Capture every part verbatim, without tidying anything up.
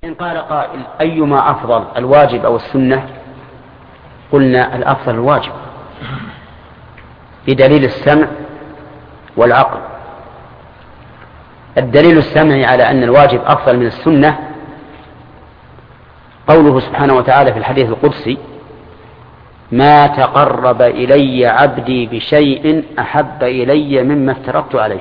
إن قال قائل أيما أفضل الواجب أو السنة؟ قلنا الأفضل الواجب بدليل السمع والعقل. الدليل السمعي على أن الواجب أفضل من السنة قوله سبحانه وتعالى في الحديث القدسي: ما تقرب إلي عبدي بشيء أحب إلي مما افترضت عليه.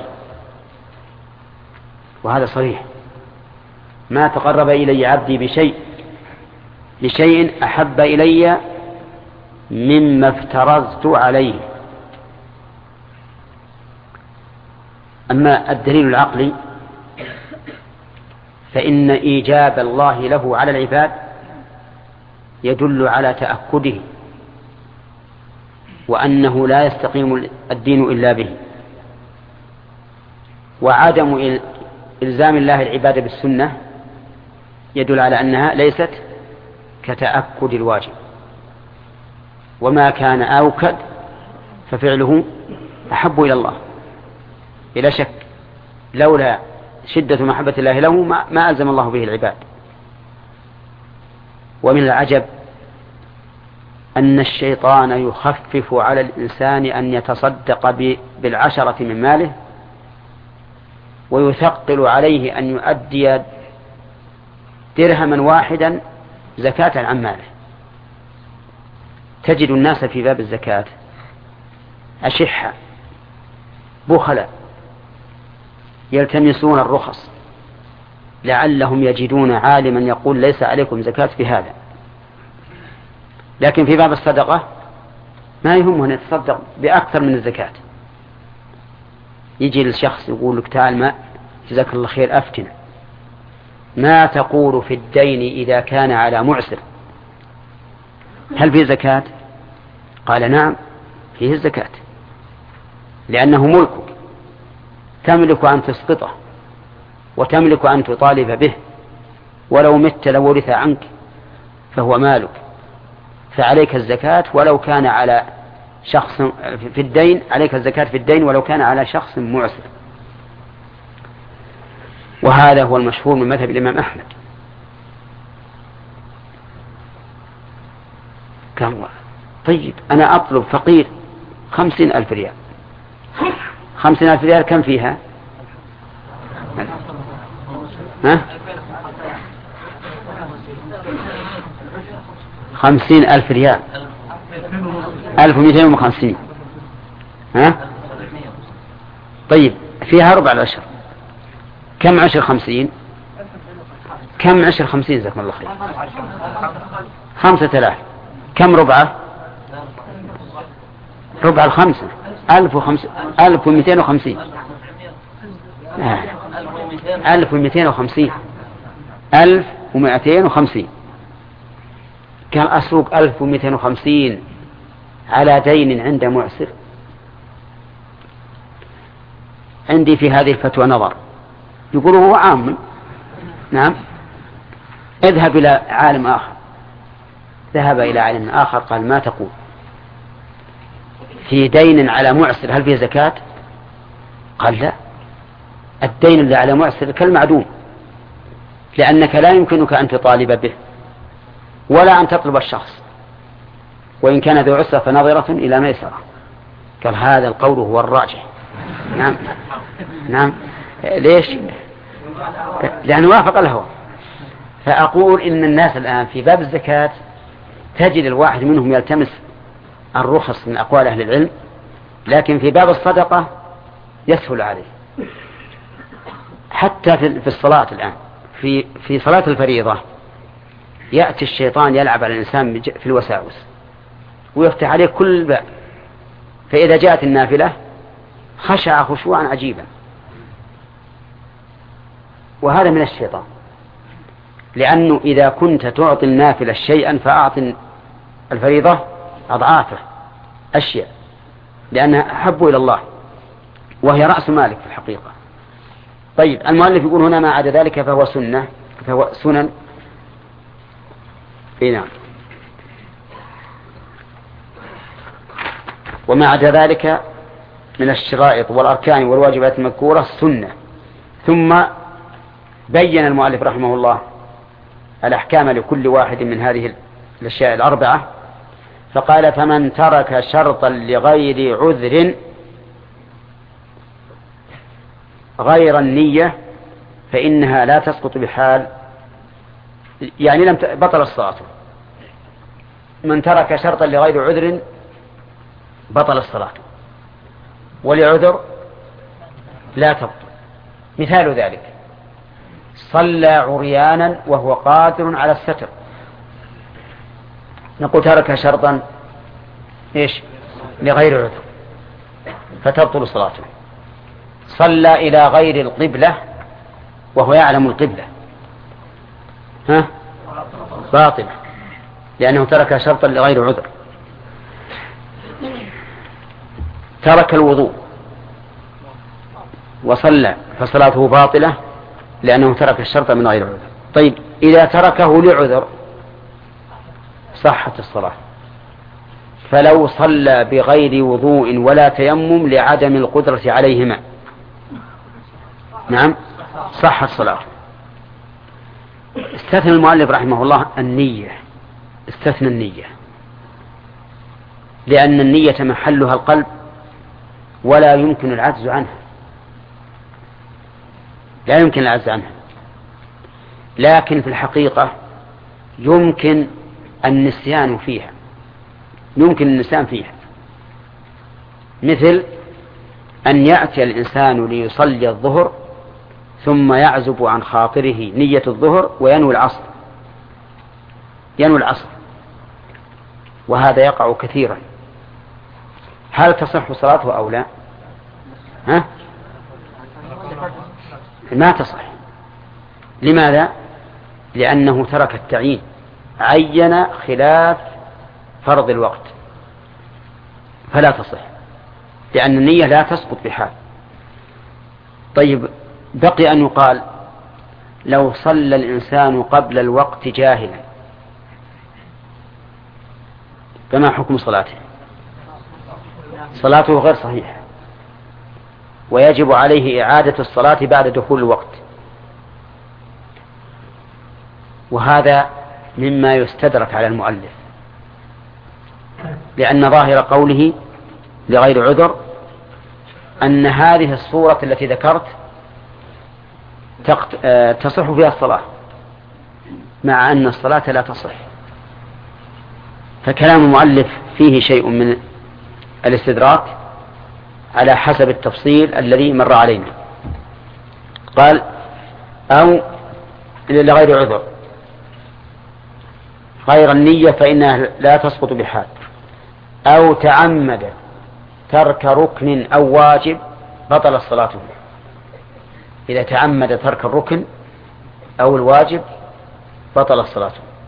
وهذا صريح، ما تقرب إلي عبدي بشيء بشيء أحب إلي مما افترضت عليه. أما الدليل العقلي فإن إيجاب الله له على العباد يدل على تأكده وأنه لا يستقيم الدين إلا به، وعدم إلزام الله العباد بالسنة يدل على أنها ليست كتأكد الواجب، وما كان أوكد ففعله أحب إلى الله بلا شك، لولا شدة محبة الله له ما ألزم الله به العباد. ومن العجب أن الشيطان يخفف على الإنسان أن يتصدق بالعشرة من ماله، ويثقل عليه أن يؤدي درهما واحدا زكاة عن ماله. تجد الناس في باب الزكاة أشحة بخلا يلتمسون الرخص لعلهم يجدون عالما يقول ليس عليكم زكاة في هذا، لكن في باب الصدقة ما يهمه أن يتصدق بأكثر من الزكاة. يجي للشخص يقول لك: تعال ما جزاك الله خير أفتنا، ما تقول في الدين إذا كان على معسر، هل فيه زكاة؟ قال: نعم فيه الزكاة، لأنه ملكك، تملك أن تسقطه وتملك أن تطالب به، ولو مت لورث عنك فهو مالك، فعليك الزكاة ولو كان على شخص في الدين، عليك الزكاة في الدين ولو كان على شخص معسر. وهذا هو المشهور من مذهب الإمام أحمد. كم؟ طيب أنا أطلب فقير خمسين ألف ريال، خمسين ألف ريال كم فيها؟ ها؟ خمسين ألف ريال ألف ومئتين وخمسين. ها؟ طيب فيها ربع العشر، كم عشر خمسين؟ كم عشر خمسين؟ جزاكم الله خير. خمسة آلاف. كم ربعه؟ ربع الخمسة ألف وخمس ألف ومئتين وخمسين. ألف ومئتين وخمسين ألف ومئتين وخمسين. كان أسوق ألف ومئتين وخمسين على دين عند معسر. عندي في هذه الفتوى نظر، يقول هو عام. نعم. اذهب إلى عالم آخر، ذهب إلى عالم آخر قال: ما تقول في دين على معسر هل فيه زكاة؟ قال: لا، الدين اللي على معسر كالمعدوم، لأنك لا يمكنك أن تطالب به ولا أن تطلب الشخص، وإن كان ذو عسرة فنظرة إلى ميسرة. قال: هذا القول هو الراجح. نعم نعم. ليش؟ لأنه وافق الهوى. فأقول إن الناس الآن في باب الزكاة تجد الواحد منهم يلتمس الرخص من أقوال أهل العلم، لكن في باب الصدقة يسهل عليه. حتى في الصلاة الآن، في في صلاة الفريضة يأتي الشيطان يلعب على الإنسان في الوساوس ويفتح عليه كل باب، فإذا جاءت النافلة خشع خشوعا عجيبا، وهذا من الشيطان. لأنه إذا كنت تعطي النافلة شيئا فأعطي الفريضة أضعافه أشياء، لأنها أحب إلى الله وهي رأس مالك في الحقيقة. طيب المؤلف يقول هنا: ما عدا ذلك فهو سنة، فهو سنن. إيه نعم. وما عدا ذلك من الشرائط والأركان والواجبات المذكورة سنة. ثم بين المؤلف رحمه الله الأحكام لكل واحد من هذه الأشياء الأربعة، فقال فمن ترك شرطا لغير عذر غير النية فإنها لا تسقط بحال، يعني لم بطل الصلاة. من ترك شرطا لغير عذر بطل الصلاة، ولعذر لا تبطل. مثال ذلك صلى عريانا وهو قادر على الستر، نقول ترك شرطا إيش لغير عذر فتبطل صلاته. صلى إلى غير القبلة وهو يعلم القبلة، ها باطل لأنه ترك شرطا لغير عذر. ترك الوضوء وصلى فصلاته باطلة لأنه ترك الشرط من غير عذر. طيب إذا تركه لعذر صحت الصلاة. فلو صلى بغير وضوء ولا تيمم لعدم القدرة عليهما نعم صحت الصلاة. استثنى المؤلف رحمه الله النية، استثنى النية لأن النية محلها القلب ولا يمكن العجز عنها، لا يمكن العجز عنها، لكن في الحقيقة يمكن النسيان فيها، يمكن النسيان فيها، مثل أن يأتي الإنسان ليصلي الظهر ثم يعزب عن خاطره نية الظهر وينوي العصر، ينوي العصر، وهذا يقع كثيرا. هل تصح صلاته أو لا؟ ها؟ ما تصح. لماذا؟ لأنه ترك التعيين، عين خلاف فرض الوقت فلا تصح، لأن النية لا تسقط بحال. طيب بقي أن يقال لو صلى الإنسان قبل الوقت جاهلا فما حكم صلاته؟ صلاته غير صحيحة ويجب عليه إعادة الصلاة بعد دخول الوقت، وهذا مما يستدرك على المؤلف، لأن ظاهر قوله لغير عذر أن هذه الصورة التي ذكرت تصح فيها الصلاة مع أن الصلاة لا تصح. فكلام المؤلف فيه شيء من الاستدراك على حسب التفصيل الذي مر علينا. قال أو لغير عذر غير النية فإنها لا تسقط بحال، أو تعمد ترك ركن أو واجب بطل الصلاة. إذا تعمد ترك الركن أو الواجب بطل الصلاة،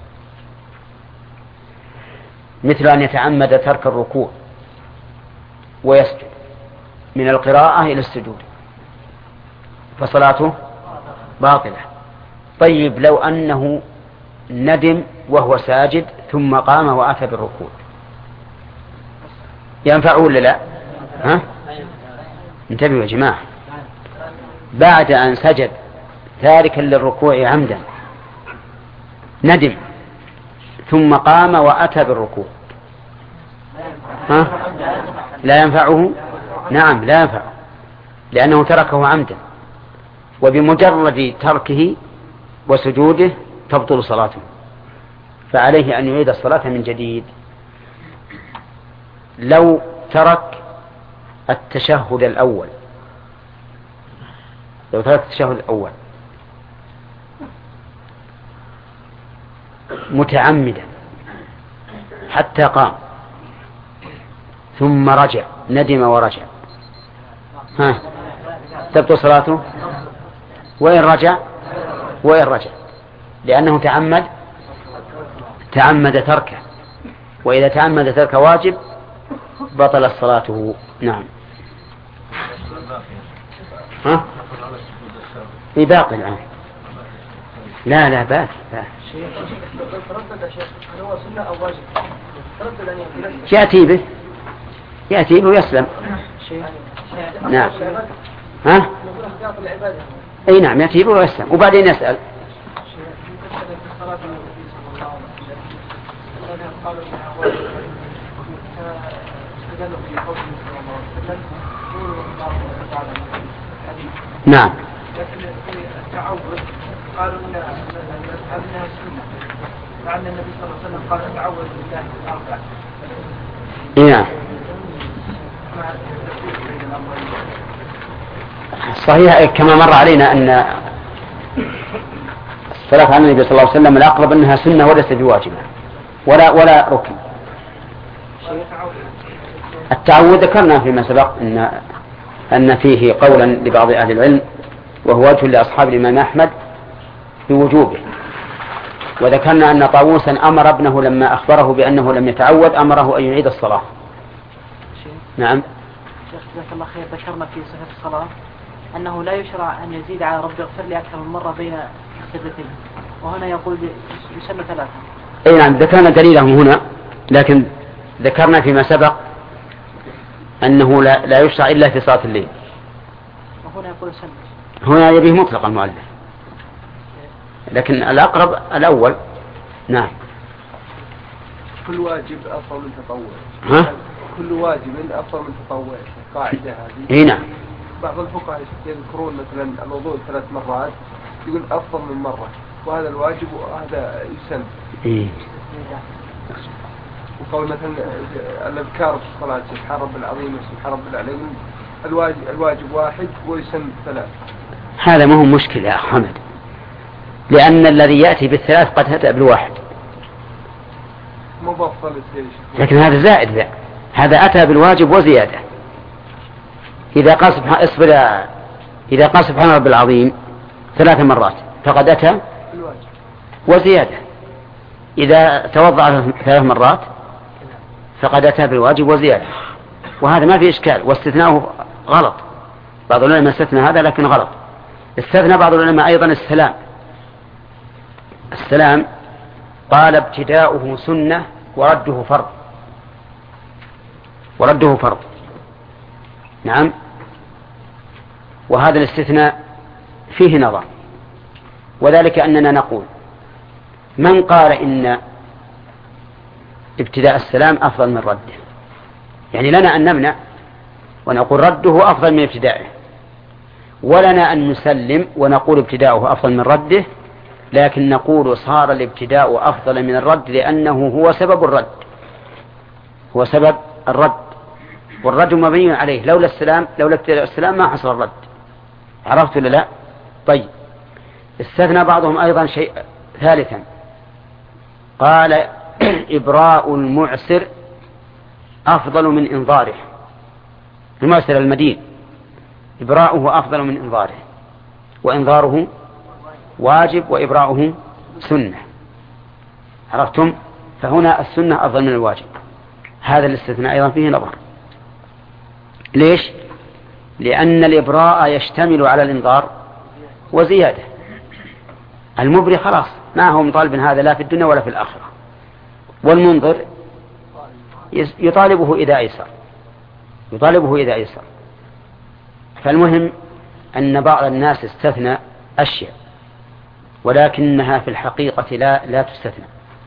مثل أن يتعمد ترك الركوع ويسجد من القراءة إلى السجود فصلاته باطلة. طيب لو أنه ندم وهو ساجد ثم قام وأتى بالركوع ينفعه ولا لا؟ ها؟ انتبهوا يا جماعة، بعد أن سجد تاركا للركوع عمدا ندم ثم قام وأتى بالركوع ها؟ لا ينفعه؟ نعم لا ينفعه، لأنه تركه عمدا، وبمجرد تركه وسجوده تبطل صلاته، فعليه أن يعيد الصلاة من جديد. لو ترك التشهد الأول لو ترك التشهد الأول متعمدا حتى قام ثم رجع، ندم ورجع، ها تبطل صلاته وإن رجع وإن رجع لأنه تعمد تعمد تركه، وإذا تعمد ترك واجب بطل صلاته. نعم. ها في باقي الآن؟ لا لا باقي يأتي به يأتي به ويسلم. نعم. ها أي نعم يأتي به ويسلم وبعدين يسأل. صلاة النبي صلى الله عليه وسلم الذين قالوا انها واجبة استدلوا بقوله صلى الله عليه وسلم قولوا الله تعالى الحديث. نعم. لكن في التعود قالوا ان انها سنة مع ان النبي صلى الله عليه وسلم قال تعوذ بالله الاربع. نعم. صحيح كما مر علينا ان الصلاة على النبي صلى الله عليه وسلم الأقرب أنها سنة وليست بواجبة ولا ولا ركن. التعوذ ذكرنا فيما سبق أن أن فيه قولا لبعض أهل العلم وهو وجه لأصحاب الإمام أحمد بوجوبه، وذكرنا أن طاووسا أمر ابنه لما أخبره بأنه لم يتعوذ أمره أن يعيد الصلاة. نعم. شيخ جزاك الله خير، ذكرنا في صفة الصلاة أنه لا يشرع أن يزيد على رب اغفر لي أكثر من مرة بين السجدتين، وهنا يقول يسمى ثلاثة. أي نعم، ذكرنا دليله هنا، لكن ذكرنا فيما سبق أنه لا, لا يشرع إلا في صلاة الليل. وهنا يقول سمى. هنا يبيه مطلقا المؤلف، لكن الأقرب الأول. نعم. كل واجب أفضل من تطوع. ها؟ كل واجب أفضل من تطوع، قاعدة هذه. إيه نعم. بعض الفقهاء يذكرون مثلا الوضوء ثلاث مرات يقول أفضل من مرة، وهذا الواجب وهذا يسن. إيه. وقول مثلا الأذكار في الصلاة سبحان رب العظيم وسبحان رب العظيم الواجب, الواجب واحد ويسن ثلاث. هذا ما هو مشكلة يا أخ حمد، لأن الذي يأتي بالثلاث قد هتأ بالواحد. مبطل الشيء. لكن هذا زائد ذا. هذا أتى بالواجب وزيادة. إذا قال سبحان اصبر إذا قال سبحان رب العظيم ثلاث مرات فقد أتى الواجب وزيادة. إذا توضأ ثلاث مرات فقد أتى بالواجب وزيادة، وهذا ما في إشكال، واستثناؤه غلط. بعض العلماء استثنى هذا لكن غلط. استثنى بعض العلماء أيضا السلام. السلام قال ابتداؤه سنة ورده فرض. ورده فرض. نعم. وهذا الاستثناء فيه نظر، وذلك أننا نقول من قال إن ابتداء السلام أفضل من رده، يعني لنا أن نمنع ونقول رده أفضل من ابتدائه، ولنا أن نسلم ونقول ابتداؤه أفضل من رده، لكن نقول صار الابتداء أفضل من الرد لأنه هو سبب الرد، هو سبب الرد، والرد مبني عليه. لولا السلام لولا ابتداء السلام ما حصل الرد. عرفت ولا لا؟ طيب. استثنى بعضهم أيضا شيء ثالثا، قال إبراء المعسر أفضل من إنظاره. المعسر المدين إبراؤه أفضل من إنظاره، وإنظاره واجب وإبراؤه سنة. عرفتم؟ فهنا السنة أفضل من الواجب. هذا الاستثناء أيضا فيه نظر. ليش؟ لأن الإبراء يشتمل على الإنظار وزيادة. المبري خلاص ما هو مطالب هذا لا في الدنيا ولا في الآخرة، والمنظر يطالبه إذا أيسر يطالبه إذا أيسر. فالمهم أن بعض الناس استثنى أشياء ولكنها في الحقيقة لا لا تستثنى.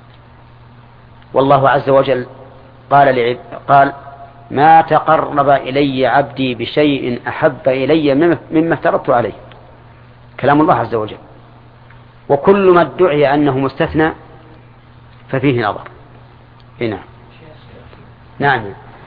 والله عز وجل قال لعب قال ما تقرب إلي عبدي بشيء أحب إلي مما افترضت عليه. كلام الله عز وجل. وكل ما ادعي أنه مستثنى ففيه نظر. هنا نعم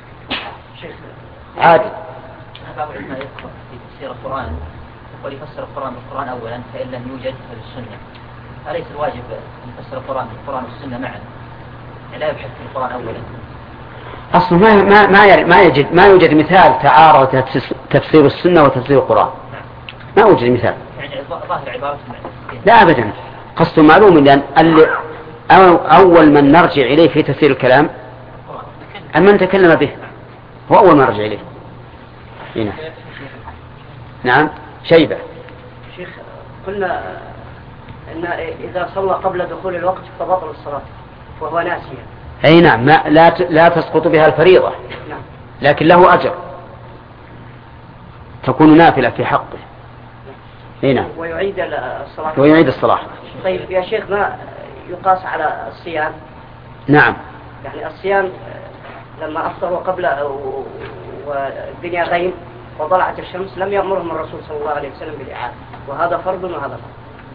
عادي. بعض العلماء يذكر في تفسير القرآن يقول يفسر القرآن بالقرآن أولا فإن لم يوجد فبالسنة. أليس الواجب أن يفسر القرآن بالقرآن والسنة معا؟ لا يبحث في القرآن أولا. أصلا ما ما ما ما يوجد ما يوجد مثال تعارض تفسير السنة وتفسير القرآن. ما يوجد مثال. يعني ظاهر عبارة لا أبدا. قصد معلوم لأن أول من نرجع إليه في تفسير الكلام من تكلم به هو أول من نرجع إليه. هنا. نعم شيبة. شيخ قلنا إن إذا صلى قبل دخول الوقت فبطل الصلاة وهو ناسيا. أي نعم ما لا لا تسقط بها الفريضة. نعم. لكن له أجر تكون نافلة في حقه. هنا ويعيد الصلاة ويعيد الصلاة. طيب يا شيخ، ما يقاس على الصيام؟ نعم. يعني الصيام لما أفطروا قبل والدنيا غيم وطلعت الشمس لم يأمرهم الرسول صلى الله عليه وسلم بالإعادة، وهذا فرض وهذا فرض.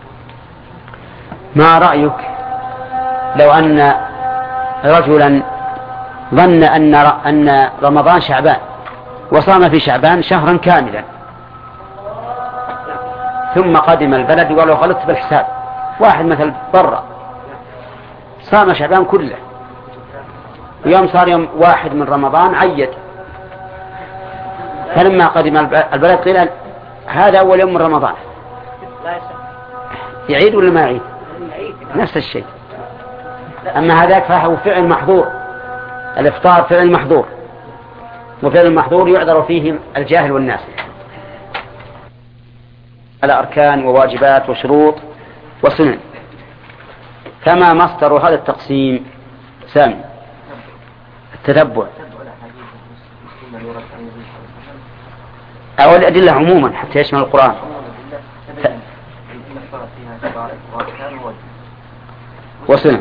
ما رأيك لو أن رجلا ظن أن أن رمضان شعبان وصام في شعبان شهرا كاملا، ثم قدم البلد وقال له غلطت بالحساب، واحد مثل برا صام شعبان كله، ويوم صار يوم واحد من رمضان عيد، فلما قدم البلد قيل هذا أول يوم من رمضان، يعيد ولا ما يعيد؟ نفس الشيء. أما هذاك فهو فعل محظور، الإفطار فعل محظور، وفعل المحظور يعذر فيه الجاهل والناس. على أركان وواجبات وشروط وسنن، كما مصدر هذا التقسيم سامي التتبع أو الأدلة عموما حتى يشمل القرآن. وسنن.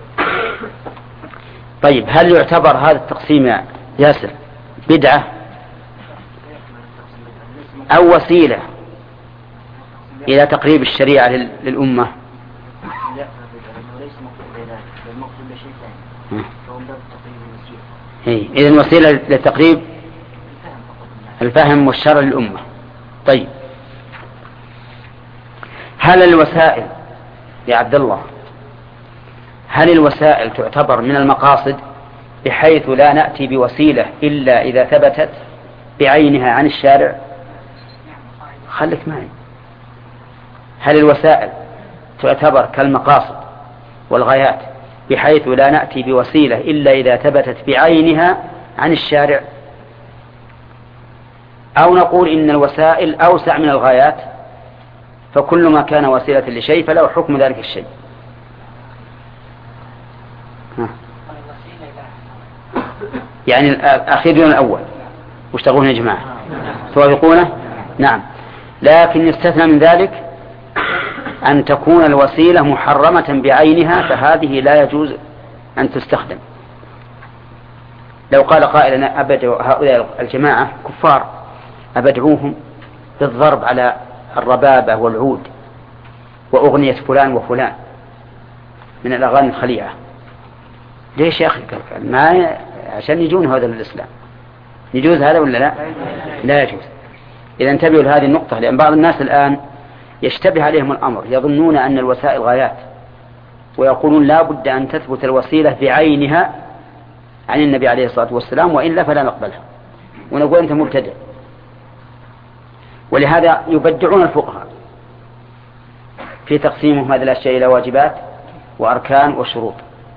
طيب هل يعتبر هذا التقسيم يا ياسر بدعة أو وسيلة إلى تقريب الشريعة للأمة؟ إذن وسيلة لتقريب الفهم والشرع للأمة. طيب هل الوسائل يا عبد الله هل الوسائل تعتبر من المقاصد بحيث لا نأتي بوسيلة إلا إذا ثبتت بعينها عن الشارع؟ خلك معي. هل الوسائل تعتبر كالمقاصد والغايات بحيث لا نأتي بوسيلة إلا إذا ثبتت بعينها عن الشارع، أو نقول إن الوسائل أوسع من الغايات، فكل ما كان وسيلة لشيء فله حكم ذلك الشيء؟ ها. يعني الأخير دون الأول، وش تقولون يا جماعة؟ توافقونه؟ نعم. لكن يستثنى من ذلك أن تكون الوسيلة محرمة بعينها، فهذه لا يجوز أن تستخدم. لو قال قائل أبدعو هؤلاء الجماعة كفار أبدعوهم بالضرب على الربابة والعود وأغنية فلان وفلان من الأغاني الخليعة، ليش يا أخي؟ ما عشان يجون هذا الإسلام يجوز هذا ولا لا؟ لا يجوز. إذا انتبهوا لهذه النقطة، لأن بعض الناس الآن يشتبه عليهم الأمر، يظنون أن الوسائل غايات، ويقولون لا بد أن تثبت الوسيلة بعينها عن النبي عليه الصلاة والسلام، وإلا فلا نقبلها، ونقول أنت مبتدع. ولهذا يبدعون الفقهاء في تقسيمهم هذه الأشياء إلى واجبات وأركان وشروط.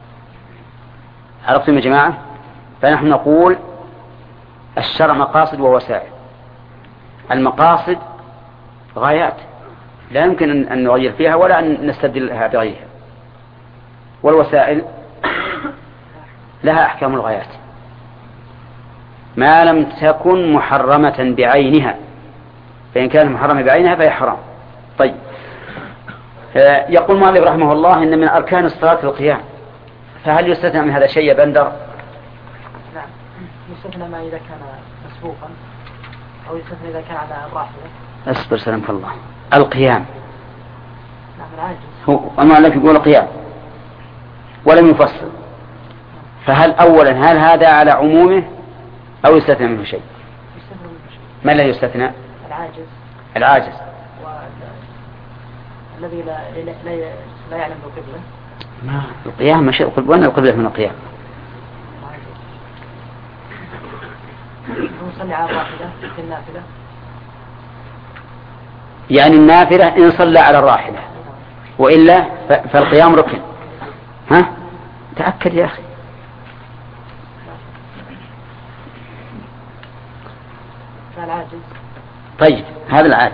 عرفتم يا جماعة؟ فنحن نقول الشرع مقاصد ووسائل. المقاصد غايات لا يمكن أن نغير فيها ولا أن نستبدلها بغيرها، والوسائل لها أحكام الغايات ما لم تكن محرمة بعينها، فإن كانت محرمة بعينها فهي حرام. طيب يقول مالك رحمه الله إن من أركان الصلاة القيام، فهل يستثنى من هذا شيء يا بندر؟ نعم يستثنى ما إذا كان مسبوقا، أو يستثنى إذا كان على الراحلة. أصبر سلامك الله. القيام نعم العاجز هو أما لك يقول قيام ولم يفصل، فهل أولا هل هذا على عمومه أو يستثنى منه شيء؟ يستثنى منه شيء. ما الذي يستثنى؟ العاجز. العاجز الذي لا لا لا يعلم القبلة. ما القيام مش القبلة، وين القبلة من القيام؟ نصلي على الراحلة في النافلة. يعني النافلة إن صلى على الراحلة، وإلا فالقيام ركن. ها؟ تأكد يا أخي. العاجز. طيب هذا العاجز.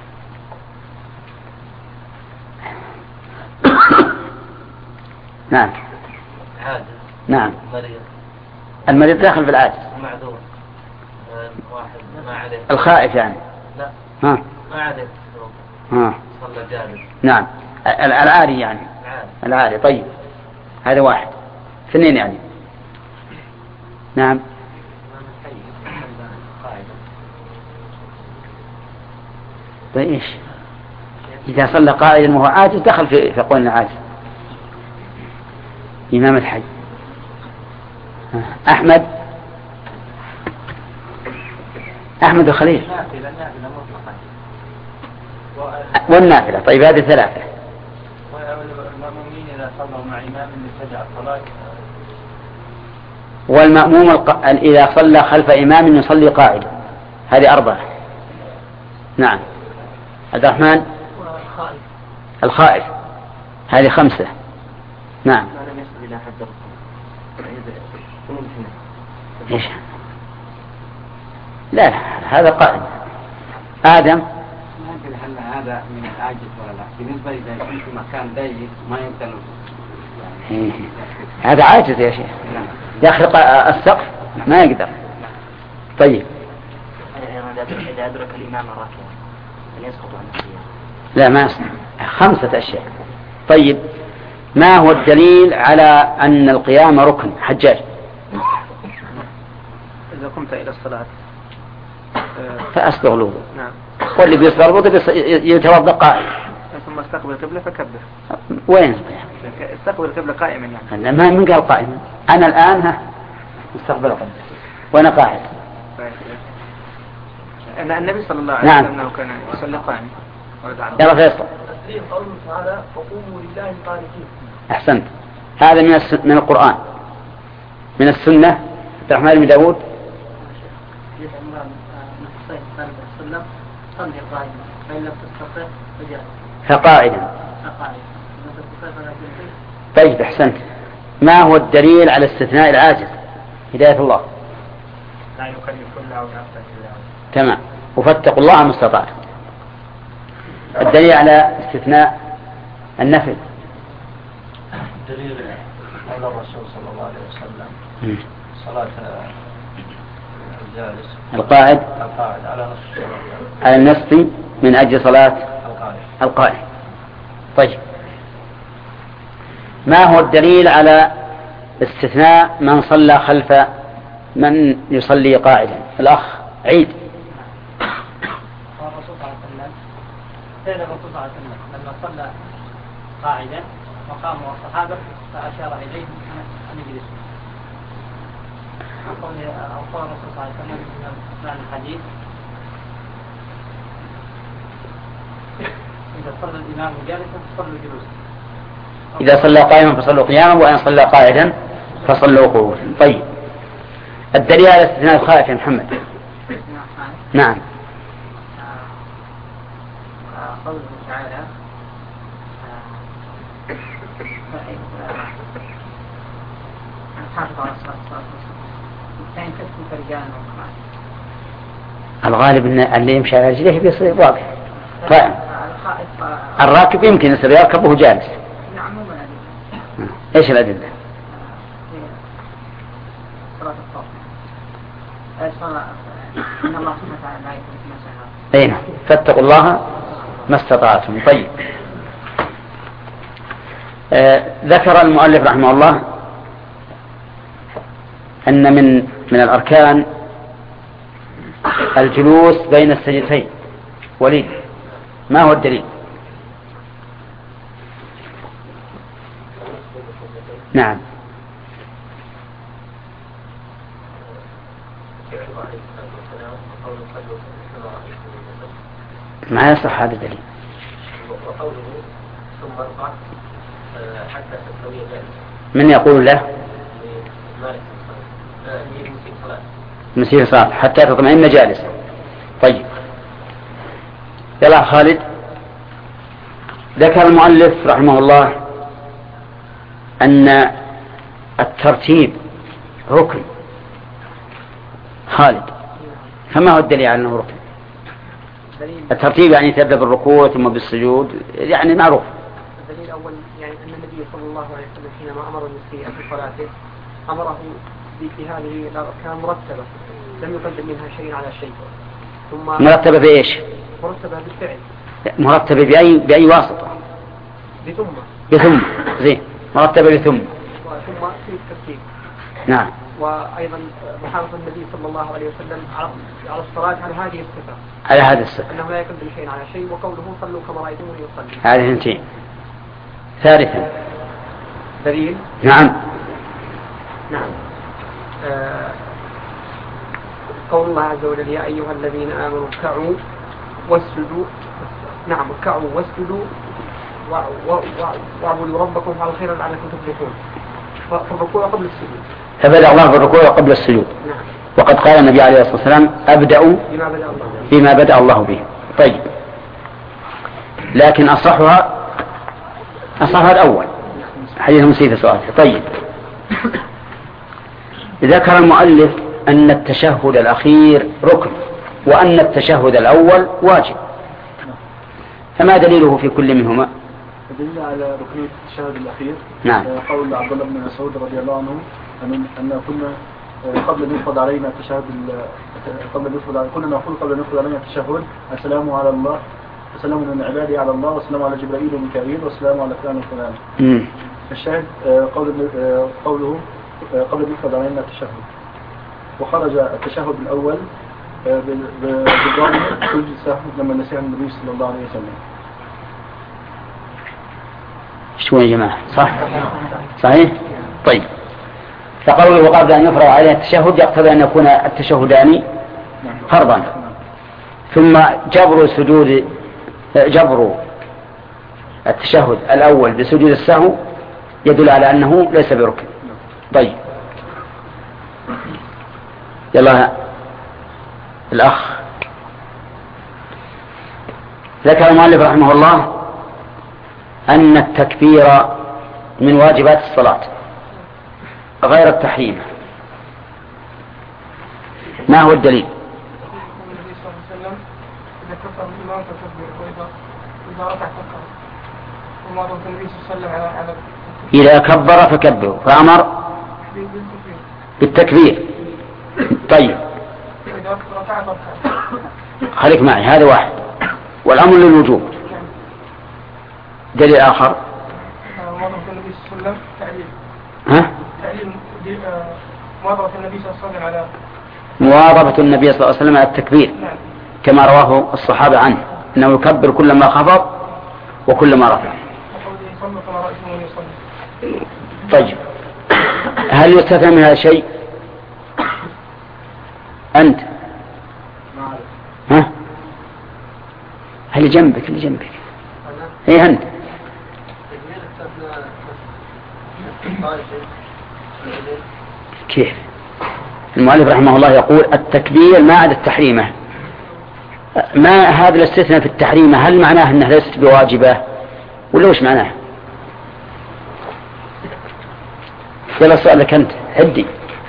نعم. عاجز. نعم. مريض. المريض داخل في العاجز. معذور. واحد ما عليه. الخائف يعني. لا. ها. ما عليه. ها. صلى جالس. نعم العالي يعني. العالي. طيب هذا واحد. اثنين يعني. نعم. طيب ايش؟ إذا صلى قائدا وهو عاجز دخل في في قولنا عاجز. إمام الحي. أحمد. أحمد الخليل. والنافلة. طيب هذه ثلاثة. والمأمومين إذا صلوا مع إمام يتبع الصلاة. والمأموم الق... إذا صلى خلف إمام يصلي قاعدا. هذه أربعة. نعم. عبد الرحمن. الخائف. هذه خمسة. نعم. إيش؟ لا هذا قائم. آدم. ما أدري هل هذا من العاجز ولا لا. بالنسبة إذا يكون في مكان ضيق ما يمكن يعني. هذا عاجز يا شيخ. يخلق السقف ما يقدر. طيب. إذا أدرك الإمام راكعا هل يسقط عن القيام؟ لا ما يسقط. خمسة أشياء. طيب ما هو الدليل على أن القيام ركن؟ حجاج. إذا قمت إلى الصلاة فأسبغ الوضوء. نعم. واللي بيسبغ الوضوء يتوضأ قائم. ثم استقبل القبلة فكبر. وين؟ استقبل القبلة قائما يعني. ما من قال قائما. أنا الآن ها استقبل القبلة وأنا قاعد. أن النبي صلى الله عليه وسلم أنه كان يصلي قائما. يلا فيصل. قوله تعالى فقوموا لله قانتين. أحسنت. هذا من الس... من القرآن. من السنة. عبد الرحمن بن داود. فقاعدا. طيب أحسنت. ما هو الدليل على استثناء العاجز؟ هداية الله. لا يكلف الله نفسا إلا وسعها. تمام. وفاتقوا الله ما استطعتم. الدليل على استثناء النفل. دليل قول الرسول صلى الله عليه وسلم صلاة الجالس القاعد القاعد على نصف الصلاة على النصف من أجل صلاة القائم. القائم. طيب ما هو الدليل على استثناء من صلى خلف من يصلي قاعدا؟ الأخ عيد. الرسول صلى الله عليه وسلم فعل الرسول صلى الله عليه وسلم لما صلى قاعدا وقاموا الصحابة فأشار إليه أن يجلسوا. أقول الرسول صلى الله عليه وسلم من الحديث إذا صلى الإمام جالسا فصلوا جلوسا. إذا صلى قائما فصلوا قياما وإن صلى قاعدا فصلوا قعودا. طيب الدليل على استثناء الخائف يا محمد. نعم. قوله تعالى الغالب ان اللي يمشي على رجليه بيصير واضح. طيب الراكب يمكن يصير يركب وهو جالس. نعم. ايش الأدلة؟ صلاة الصبح. صلاة إن الله سبحانه وتعالى لا يكون في مساحة. أين؟ فاتقوا الله ما استطعتم. طيب آه ذكر المؤلف رحمه الله أن من من الأركان الجلوس بين السجدتين. وليد ما هو الدليل؟ نعم. ما يصح هذا الدليل. وقوله ثم ارفع حتى تستوي جالسا. من يقول له؟ مسيح صلاة حتى تطمئن جالسا. طيب يلا خالد. ذكر المؤلف رحمه الله أن الترتيب ركن. خالد فما هو الدليل على أنه ركن؟ الترتيب يعني تبدأ بالركوع ثم بالسجود يعني معروف. الدليل الأول يعني أن النبي صلى الله عليه وسلم حينما أمر المسيء في صلاته أمره بهذه الأركان مرتبة لم يقدم منها شيء على شيء. ثم مرتبة بإيش؟ مرتبة بالفعل مرتبة بأي بأي واسطة؟ بثم. بثم، زين، مرتبة بثم. وثم في الترتيب. نعم. وأيضا محافظ النبي صلى الله عليه وسلم على الصلاة على هذه الصفة. على هذه الصفة. أنه لا يكون بشيء على شيء، وقوله صلوا كما رأيتموني يصلي. هذه اثنتين. ثالثا. دليل. نعم. نعم. آه قول الله عز وجل يا أيها الذين آمنوا اركعوا واسجدوا. نعم، اركعوا واسجدوا واعبدوا ربكم على الخير لعلكم تفلحون. فالركوع قبل السجود. فبدأ الله بالركوع قبل السجود. نعم. وقد قال النبي عليه الصلاة والسلام أبدأ بما بدأ الله بما بدأ الله به. طيب، لكن أصحها أصحها الأول، حديث مسيء في صلاته. طيب، ذكر المؤلف أن التشهد الأخير ركن وأن التشهد الأول واجب، فما دليله في كل منهما؟ دليل على ركنية التشهد الأخير. نعم. قول عبد الله بن مسعود رضي الله عنه أن أن كنا قبل أن يفرض علينا التشهد قبل أن يفرض كنا نقول قبل أن يفرض علينا التشهد السلام على الله، السلام من عبادي على الله، والسلام على جبرائيل وميكائيل، والسلام على فلان وفلان. الشاهد قول قوله قبل أن يفرض علينا التشهد، وخرج التشهد الأول بالضامن سجد السهو لما نسيه النبي صلى الله عليه وسلم. شو يا جماعة؟ صح؟ صحيح؟ طيب، فقوله قبل أن يفرض عليه التشهد يقتضي أن يكون التشهدان فرضا، ثم جبر سجود جبر التشهد الأول بسجود السهو يدل على أنه ليس بركن. طيب، يلا الأخ. ذكر المؤلف رحمه الله أن التكبير من واجبات الصلاة غير التحريم. ما هو الدليل؟ النبي صلى الله عليه وسلم إذا كفر الإمام فكبر، وإذا إذا ركع فكبر. وما ضبط النبي صلى الله عليه وسلم على إذا كبر فكبروا، فأمر بالتكبير. طيب، إذا ركع فركع. خليك معي، هذا واحد، والأمر للوجوب. دليل آخر. وما ضبط النبي صلى الله عليه وسلم تعليل. ها؟ تعليل مواظبة النبي صلى الله عليه وسلم على مواظبة النبي صلى الله عليه وسلم على التكبير. نعم. كما رواه الصحابة عنه أنه يكبر كلما خفض وكلما رفع. طيب، هل يستثنى من هذا الشيء؟ أنت ها؟ اللي جنبك اللي جنبك ايه أنت؟ كيف؟ المؤلف رحمه الله يقول التكبير ما عدا التحريمة. ما هذا الاستثناء في التحريمة هل معناه أنها ليست بواجبة ولا وش معناه؟ يلا سؤالك أنت هدي.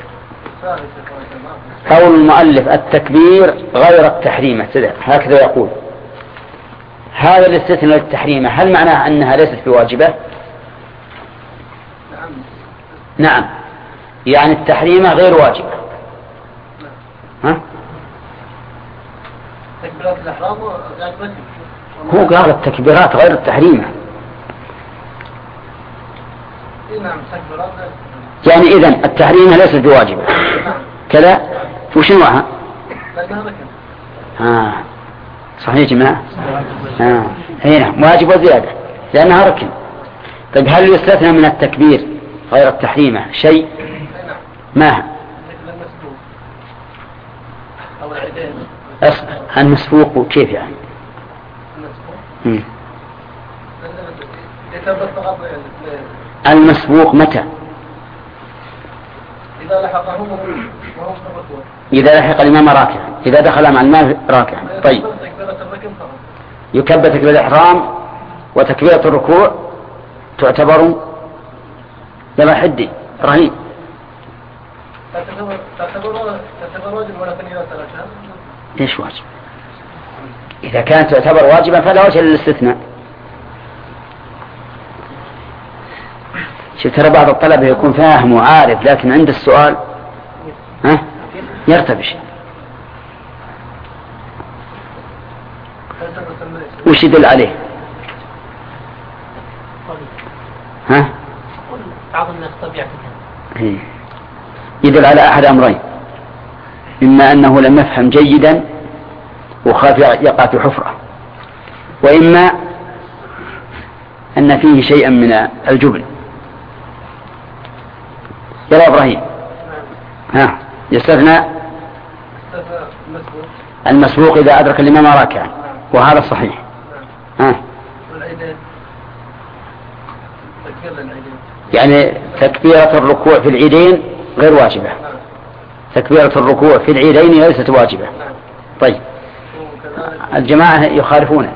قول المؤلف التكبير غير التحريمة هكذا يقول. هذا الاستثناء للتحريمة هل معناه أنها ليست بواجبة؟ نعم، يعني التحريمة غير واجبة. ها؟ هو قال التكبيرات غير التحريمة. يعني إذن التحريمة ليست بواجبة كذا. وش نوعها؟ آه. صحيح يا جماعة. آه. هنا واجب وزيادة لأنها ركن. طيب، هل يستثنى من التكبير غير التحريمة شيء؟ ما المسبوق وكيف يعني؟ المسبوق متى؟ إذا لحقهم إذا لحق الإمام راكعا، إذا دخل مع الإمام راكعا. طيب، يكبر تكبيرة الإحرام وتكبيرة الركوع تعتبر يلا حدي رهيب. تعتبر واجب ولكن إذا تركها إيش واجب؟ إذا كانت تعتبر واجبا فلا وجه للاستثناء. شوف ترى بعض الطلبة يكون فاهم وعارف لكن عند السؤال ها يرتبش. وش يدل عليه؟ ها؟ بعض الناس طبيعة يدل على أحد أمرين: إما أنه لم يفهم جيدا وخاف يقع في حفرة، وإما أن فيه شيئا من الجبن. يا إبراهيم، ها يستثنى المسبوق إذا أدرك الإمام راكعا، وهذا صحيح. ها يعني تكبيرة الركوع في العيدين غير واجبة، تكبيرة الركوع في العيدين ليست واجبة. طيب الجماعة يخالفونك.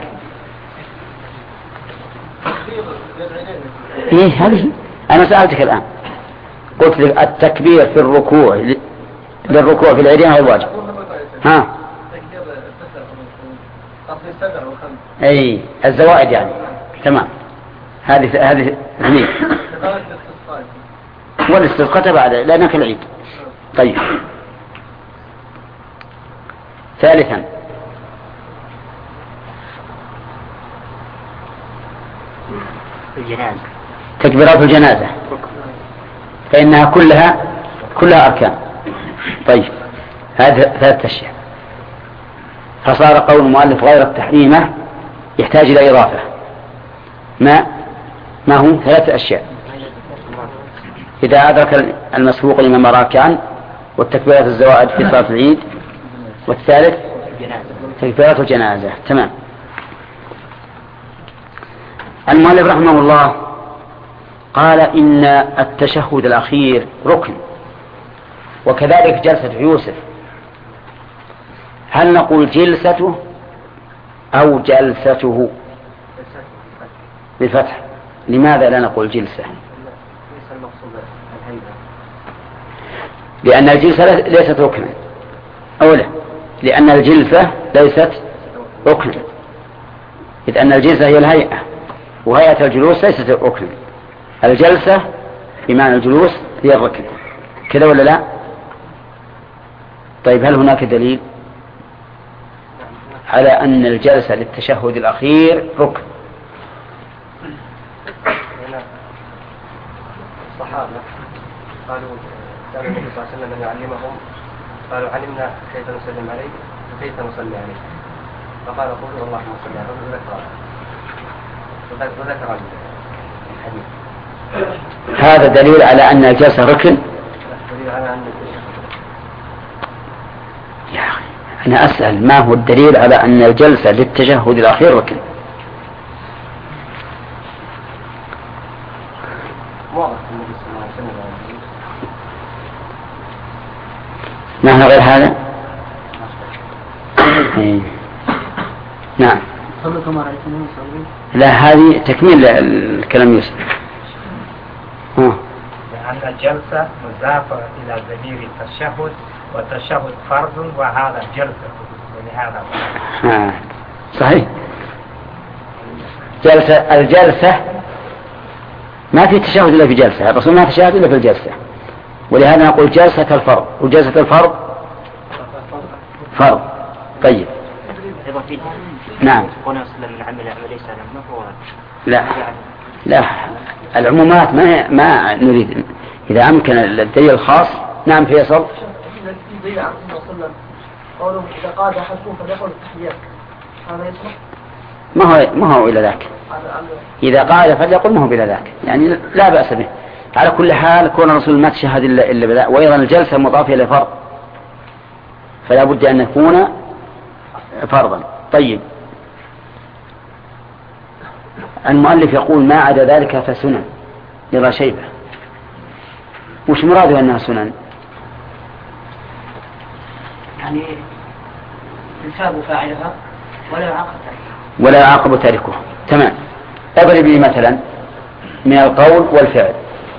إيه هذه أنا سألتك الآن، قلت لك التكبير في الركوع للركوع في العيدين غير واجب. ها أي الزوائد يعني. تمام. هذه هذه اثنين والاستسقاء تبع لأنك العيد. طيب ثالثا الجنازة، تكبيرات الجنازة فإنها كلها كلها أركان. طيب هذا ثلاثة أشياء، فصار قول المؤلف غير التحريمة يحتاج إلى إضافة. ما ما هو ثلاثة أشياء: إذا أدرك المسبوق الإمام راكعا، والتكبيرات الزوائد في صلاة العيد، والثالث تكبيرات الجنازة. تمام. المؤلف رحمه الله قال إن التشهد الأخير ركن، وكذلك جلسة يوسف. هل نقول جلسته أو جلسته بالفتح؟ لماذا لا نقول جلسة؟ لأن الجلسة ليست ركنا. أولا لأن الجلسة ليست ركنا، إذ أن الجلسة هي الهيئة، وهيئة الجلوس ليست ركنا. الجلسة بمعنى الجلوس هي الركن، كذا ولا لا؟ طيب هل هناك دليل على أن الجلسة للتشهد الأخير ركن؟ الصحابة قالوا كان النبي صلى الله عليه وسلم يعلمهم، قالوا علمنا كيف نسلم عليه وكيف نصلي عليه، فقال قولوا اللهم صل على محمد وذكر وذكر الحديث. هذا دليل على أن الجلسة ركن؟ دليل على أن يا أخي أنا أسأل ما هو الدليل على أن الجلسة للتشهد الأخير ركن؟ نحن غير هذا. نعم. لا هذه تكميل الكلام يوسف. لأن الجلسة مضافة إلى ضمير التشهد، والتشهد فرض وهذا جلسة، ولهذا آه. صحيح. جلسة الجلسة ما في تشهد إلا في جلسة، الرسول ما تشهد إلا في الجلسة، ولهذا نقول جلسة الفرض، وجلسة الفرض فرض. طيب نعم. لا لا العمومات ما ما نريد، إذا أمكن الدليل الخاص. نعم فيصل. قوله إذا قال أحدكم فليقل التحيات، هذا يصلح؟ ما هو ما هو إلى ذاك. إذا قال فليقل ما هو إلى ذاك، يعني لا بأس به. على كل حال كون الرسول ما تشهد إلا إلا بذا، وأيضا الجلسة مضافة إلى فرض، فلا بد أن يكون فرضا. طيب المؤلف يقول ما عدا ذلك فسنن يرى شيبة. وش مراده أنها سنن؟ يعني يثاب فاعلها ولا يعاقب تاركها. ولا يعاقب تاركها. تمام. اضرب لي مثلا من القول والفعل.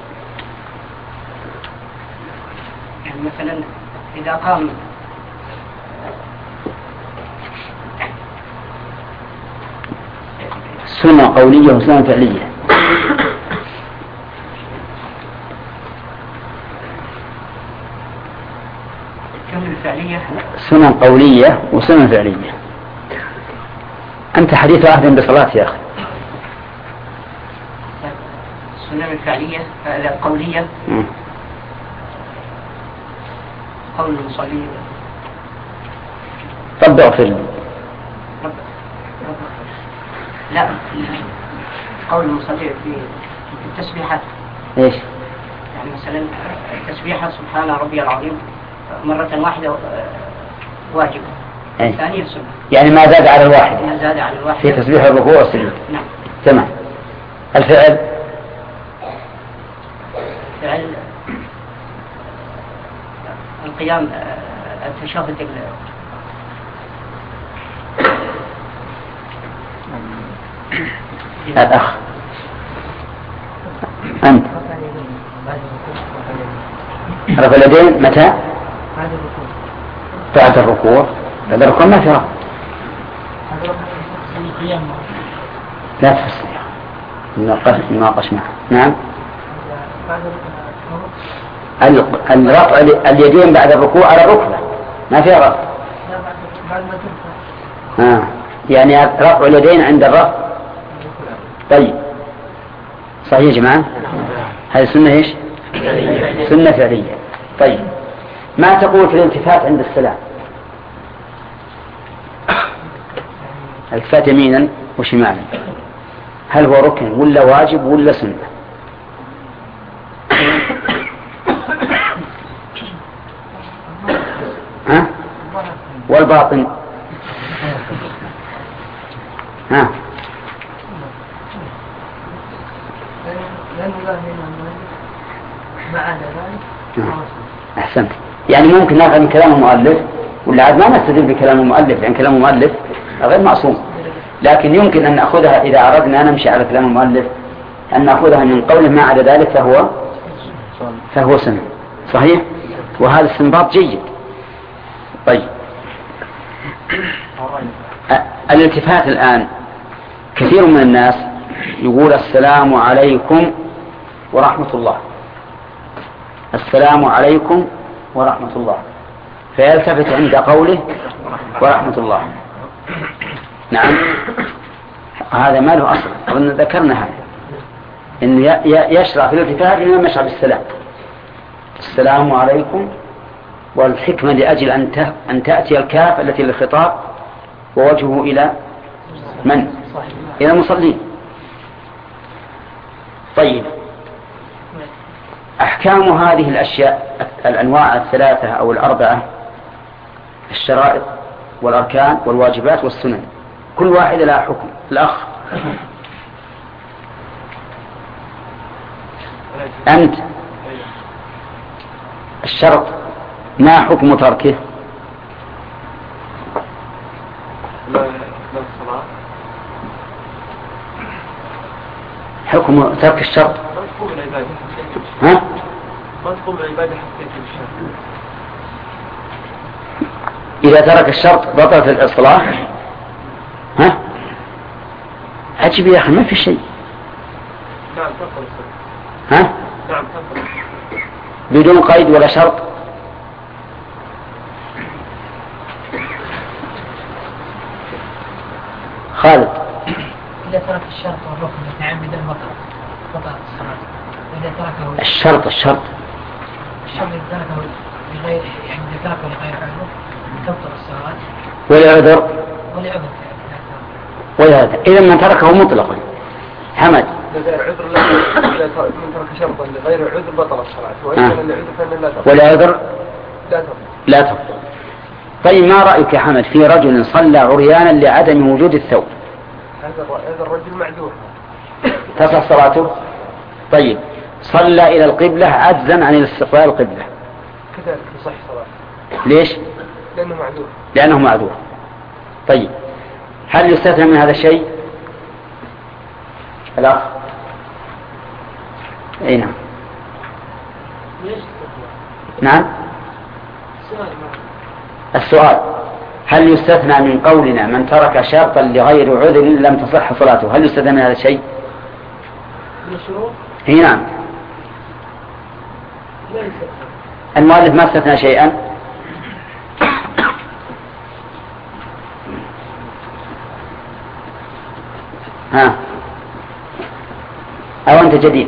يعني مثلا إذا قام سنة قولية وسنة فعلية. كم الفعلية؟ سنة قولية وسنة فعلية. أنت أنت حديث عهد بصلاة يا أخي. السنن الفعلية القولية قول المصلي طبق في لا قول المصلي في التسبيحات. ايش؟ يعني مثلا التسبيحة سبحان ربي العظيم مرة واحدة واجب، الثانية سنة. يعني ما زاد على الواحد. ما زاد على الواحد في تسبيح الركوع والسجود. نعم. تمام. الفعل الفعل القيام التشهد الأخ أنت رفع اليدين متى؟ بعد الركوع. بعد الركوع ما في رفع. لا تفصل نناقش معه. نعم. الرفع اليدين بعد الركوع على الركبة ما في رفع. آه. يعني رفع اليدين عند الرفع. طيب صحيح يا جماعة؟ هذه سنة ايش؟ سنة فعلية. طيب ما تقول في الالتفات عند السلام؟ التفات يمينا وشمالا هل هو ركن ولا واجب ولا سنة؟ ها؟ والباطن ها؟ أحسنت. يعني ممكن ناخذ من كلام المؤلف ولا عاد ما نستدل بكلام المؤلف، يعني كلام المؤلف غير معصوم، لكن يمكن أن نأخذها إذا أردنا أن نمشي على كلام المؤلف أن نأخذها من قوله ما عدا ذلك فهو فهو سنة. صحيح؟ وهذا استنباط جيد. طيب الالتفات الآن كثير من الناس يقول السلام عليكم ورحمة الله، السلام عليكم ورحمة الله، فيلتفت عند قوله ورحمة الله. نعم هذا ما له أصل، أظن ذكرنا هذا إنه يشرع في الالتفات إنما يشرع بالسلام، السلام عليكم، والحكمة لأجل أن تأتي الكاف التي للخطاب ووجهه إلى من؟ إلى المصلين. طيب أحكام هذه الأشياء الأنواع الثلاثة أو الأربعة، الشرائط والأركان والواجبات والسنن، كل واحد لها حكم. الأخ أنت الشرط ما حكم تركه؟ حكم ترك الشرط ها؟ ما تقوم بالعبادة حتى يتم الشرط. إذا ترك الشرط بطلت الإصلاح. ها؟ عجب يا أخي ما في شيء. نعم تفضل. ها؟ نعم تفضل. بدون قيد ولا شرط. خالد. إذا ترك الشرط والركن متعمدا بطل بطل الصلاة. إذا تركه الشرط الشرط الشرط إذا تركه لغير يعني إذا تركه لغير عذر تبطل الصلاة. ولا عذر. ولا عذر. ولا عذر. إذا من تركه مطلقا. حمد. لغير عذر لا من ترك شرطا لغير عذر بطل الصلاة. وإذا من عذر فإن لا تبطل. ولا عذر. لا تبطل. لا تبطل. طيب ما رأيك يا حمد في رجل صلى عريانا لعدم وجود الثوب؟ هذا الرجل معذور. تصح صلاته؟ طيب صلى إلى القبلة عجزا عن الاستقبال القبلة كذلك تصح صلاته. ليش؟ لأنه معذور. لأنه معذور. طيب هل يستثنى من هذا الشيء؟ الأخ أي نعم. نعم السؤال هل يستثنى من قولنا من ترك شرطا لغير عذر لم تصح صلاته، هل يستثنى من هذا الشيء؟ هي نعم. المؤلف ما استثنى شيئا. هذا جديد.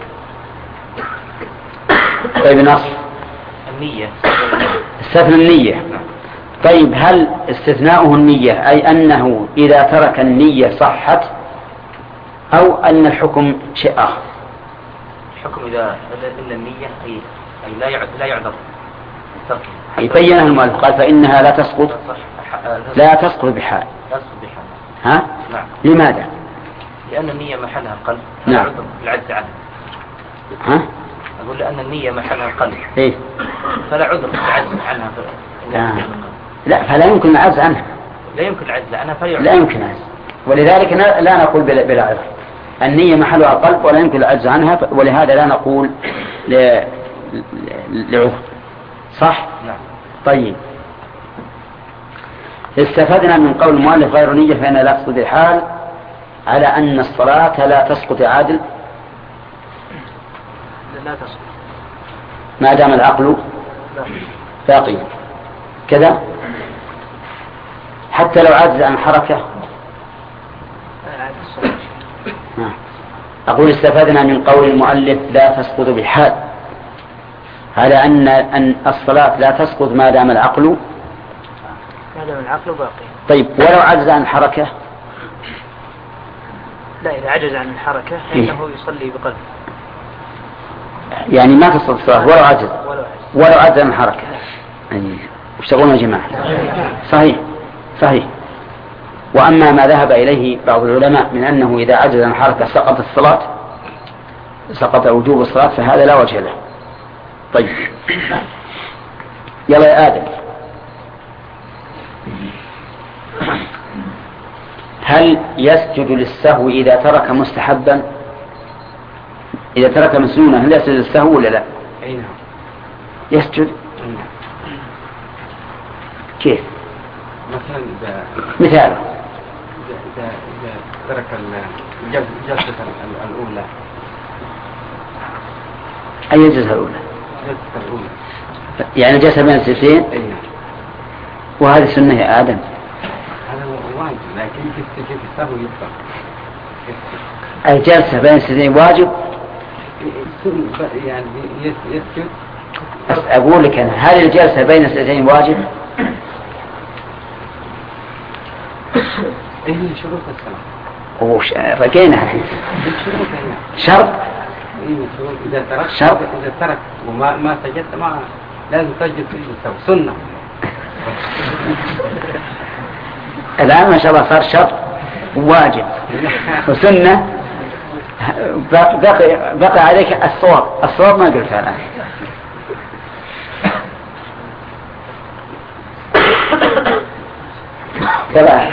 طيب نص النية استثنى النية. طيب هل استثناؤه النية أي أنه إذا ترك النية صحت أو أن الحكم شيء آخر؟ الحكم إذا إلا النية أي لا يعذر لا يعذر يبينها المؤلف قال فإنها لا تسقط لا تسقط بحال. لا تسقط بحال. ها؟ نعم. لماذا؟ لأن النية محلها القلب. نعم. العجز عنها. ها؟ أقول لأن النية محلها القلب. إيه؟ فلا عذر في العجز عنها. آه. لا فلا يمكن العجز عنها. لا يمكن العجز عنها فلا لا يمكن العجز. ولذلك لا نقول بلا عذر. النية محلها القلب ولا يمكن العجز عنها ولهذا لا نقول لعذر. صح؟ نعم. طيب استفدنا من قول المؤلف غير نية فإنها لا تسقط الحال على أن الصلاة لا تسقط عادل لا تسقط ما دام العقل باقي كذا حتى لو عجز عن حركة. أقول استفدنا من قول المؤلف لا تسقط بحال على أن أن الصلاة لا تسقط ما دام العقل ما دام العقل باقي. طيب ولو عجز عن حركة؟ لا إذا عجز عن الحركة فإنه يصلي بقلبه. يعني ما تسقط الصلاة ولو عجز ولو عجز عن الحركة. يعني وش تقولون يا جماعة؟ صحيح صحيح. وأما ما ذهب إليه بعض العلماء من أنه إذا عجز عن الحركة سقط الصلاة سقط وجوب الصلاة فهذا لا وجه له. طيب يلا يا آدم هل يسجد للسهو إذا ترك مستحبا؟ إذا ترك مسنونا هل يسجد للسهو ولا لا؟ أي نعم يسجد. كيف؟ مثلا إذا مثاله إذا إذا ترك الجلسة الأولى. أي الجلسة الأولى؟ الجلسة الأولى يعني جلسة بين السجدتين. أي نعم. وهذه سنة يا آدم. هذا واجب لكن في السجود السهو يفضل. الجلسة بين السجدتين واجب. يعني يسجد. بس أقول لك أنا هل الجلسة بين السجدتين واجب؟ إيه شروط الصلاة؟ وش رجينا الحين. شرط. إذا ترك شرط. إذا ترك وما ما سجدت ما لازم تسجد في السهو سنة. الآن ما شاء الله صار شرط واجب وسنة. بقي بقي عليك الصواب. الصواب ما قلتها الآن. كذا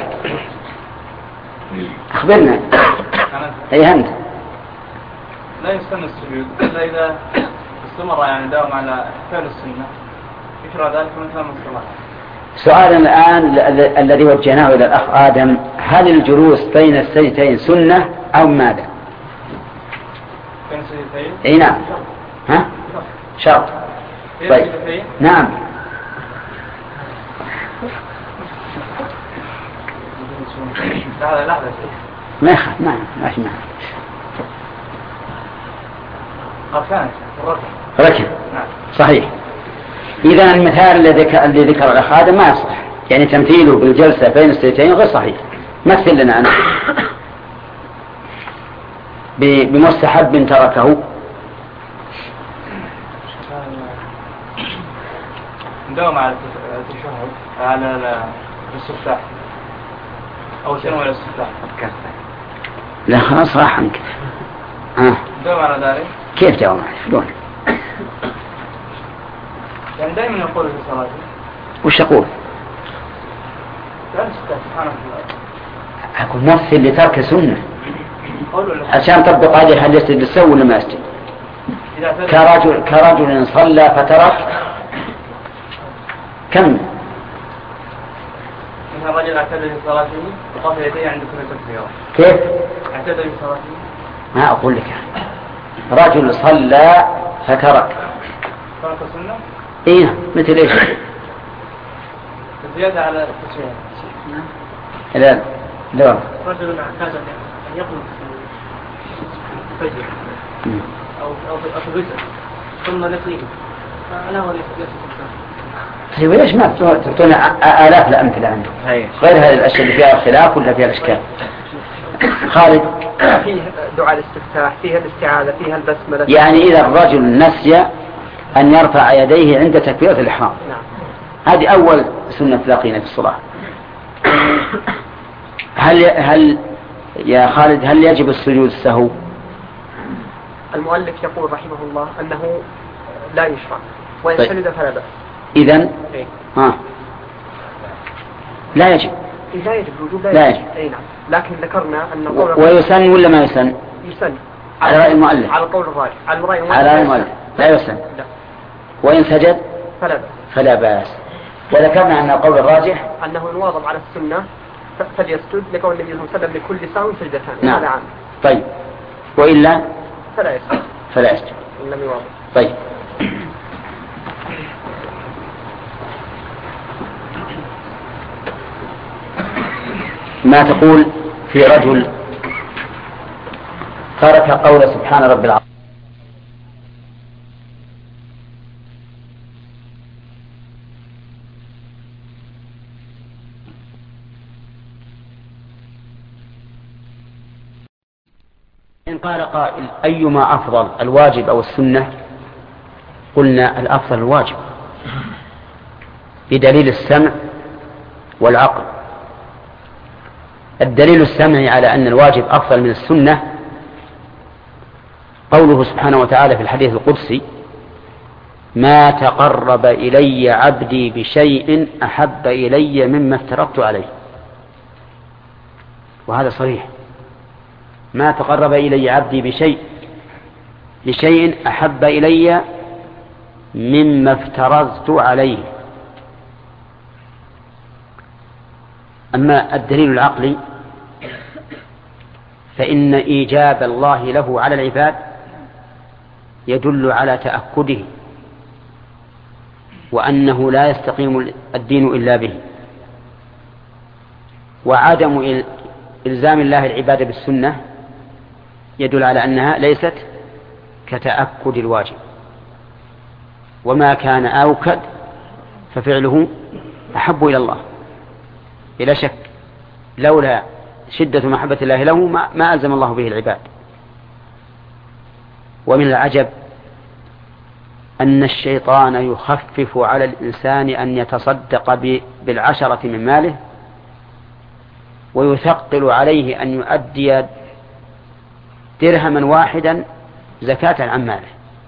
أخبرنا. أي أنت لا يستنى السجود إلا إذا استمر يعني داوم على فعل السنة يشرع ذلك من ثم الصلاة. سؤال الآن الذي وجهناه إلى الأخ آدم هل الجلوس بين السجدتين سنة أو ماذا؟ بين السجدتين؟ أي نعم. ها؟ شرط. طيب. نعم. لحظة لحظة ما يخاف نعم ماشي معه. أركان الركن. ركن. صحيح. إذا المثال الذي ذكر الأخ آدم ما يصح يعني تمثيله بالجلسة بين السجدتين غير صحيح. مثل لنا أنا بمستحب تركه. نداوم على التشهد على الاستفتاح أو شنو على الاستفتاح. لا خلاص راح عنك. آه. نداوم على ذلك. كيف داوم على شلون؟ يعني دائما يقول في صلاته. وش يقول؟ أقول مثل لترك سنة عشان تطبق عليه هل يسجد للسهو ولا ما يسجد. كرجل كرجل صلى فترك كم من الرجل اعتدى في صلاته وقف يديه عند كل تكبيره. كيف؟ اعتدى في صلاته. ما أقول لك رجل صلى فترك. ترك السنة؟ إيه مثل إيش؟ زيادة على التسوية. لا لا. رجل اعتاد أن يقنط في الفجر أو أو أو جزء ثم نقليه فلا هو ليس طيب ليش ما تعطون آلاف الأمثلة عنده غير هذه الأشياء اللي فيها خلاف ولا فيها الأشكال؟ خالد. فيه دعاء الاستفتاح، فيها الاستعاذة، فيها البسملة. يعني إذا الرجل نسي أن يرفع يديه عند تكبيرة الإحرام. نعم. هذه أول سنة تلاقينا في الصلاة. هل هل يا خالد هل يجب السجود السهو؟ المؤلف يقول رحمه الله أنه لا يشرع وإن طيب. سجد فلا بأس. إذن إيه؟ آه. لا يجب. لا يجب الوجوب لا, لا يجب, يجب. أي نعم. لكن ذكرنا أن قول ويسن ولا ما يسن؟ يسن على رأي المؤلف. على قول الراجح. على رأي المؤلف. على رأي المؤلف لا يسن. لا. وإن سجد فلا بأس. فلا بأس. وذكرنا أن القول الراجح أنه يواظب على السنة فليسجد لقول النبي صلى الله عليه وسلم لكل ساو سجدتان. نعم. هذا عام. طيب وإلا فلا يسجد. فلا يسجد. إن لم يواظب. طيب ما تقول في رجل ترك قول سبحان رب العظيم إن قال قائل أيما أفضل الواجب أو السنة؟ قلنا الأفضل الواجب بدليل السمع والعقل. الدليل السمعي على أن الواجب أفضل من السنة قوله سبحانه وتعالى في الحديث القدسي ما تقرب إلي عبدي بشيء أحب إلي مما افترضت عليه. وهذا صريح. ما تقرب إلي عبدي بشيء بشيء أحب إلي مما افترضت عليه. أما الدليل العقلي فإن إيجاب الله له على العباد يدل على تأكده وأنه لا يستقيم الدين إلا به، وعدم إلزام الله العباد بالسنة يدل على أنها ليست كتأكد الواجب. وما كان أوكد ففعله أحب إلى الله بلا شك. لولا شدة محبة الله له ما ألزم الله به العباد. ومن العجب أن الشيطان يخفف على الإنسان أن يتصدق بالعشرة من ماله ويثقل عليه أن يؤدي درهما واحدا زكاة عن ماله.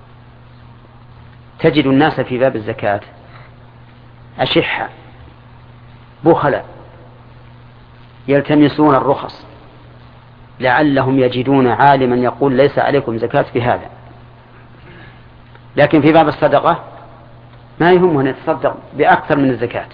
تجد الناس في باب الزكاة أشحة بخلا يلتمسون الرخص لعلهم يجدون عالما يقول ليس عليكم زكاة في هذا. لكن في باب الصدقة ما يهمه أن يتصدق بأكثر من الزكاة.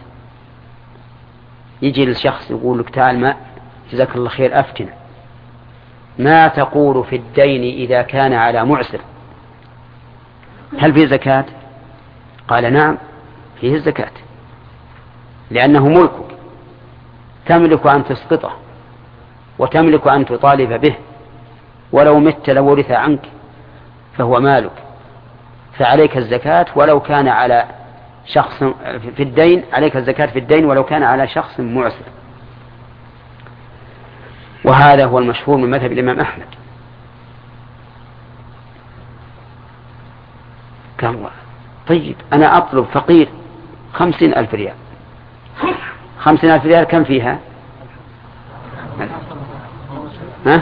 يجي الشخص يقول لك تعال ما جزاك الله خير أفتنا ما تقول في الدين إذا كان على معسر هل فيه زكاة؟ قال نعم فيه الزكاة لأنه ملكك تملك أن تسقطه وتملك أن تطالب به ولو مت لو ورث عنك فهو مالك فعليك الزكاة ولو كان على شخص في الدين عليك الزكاة في الدين ولو كان على شخص معسر. وهذا هو المشهور من مذهب الإمام أحمد. كم طيب أنا أطلب فقير خمسين ألف ريال. خمسين ألف ريال كم فيها؟ ها؟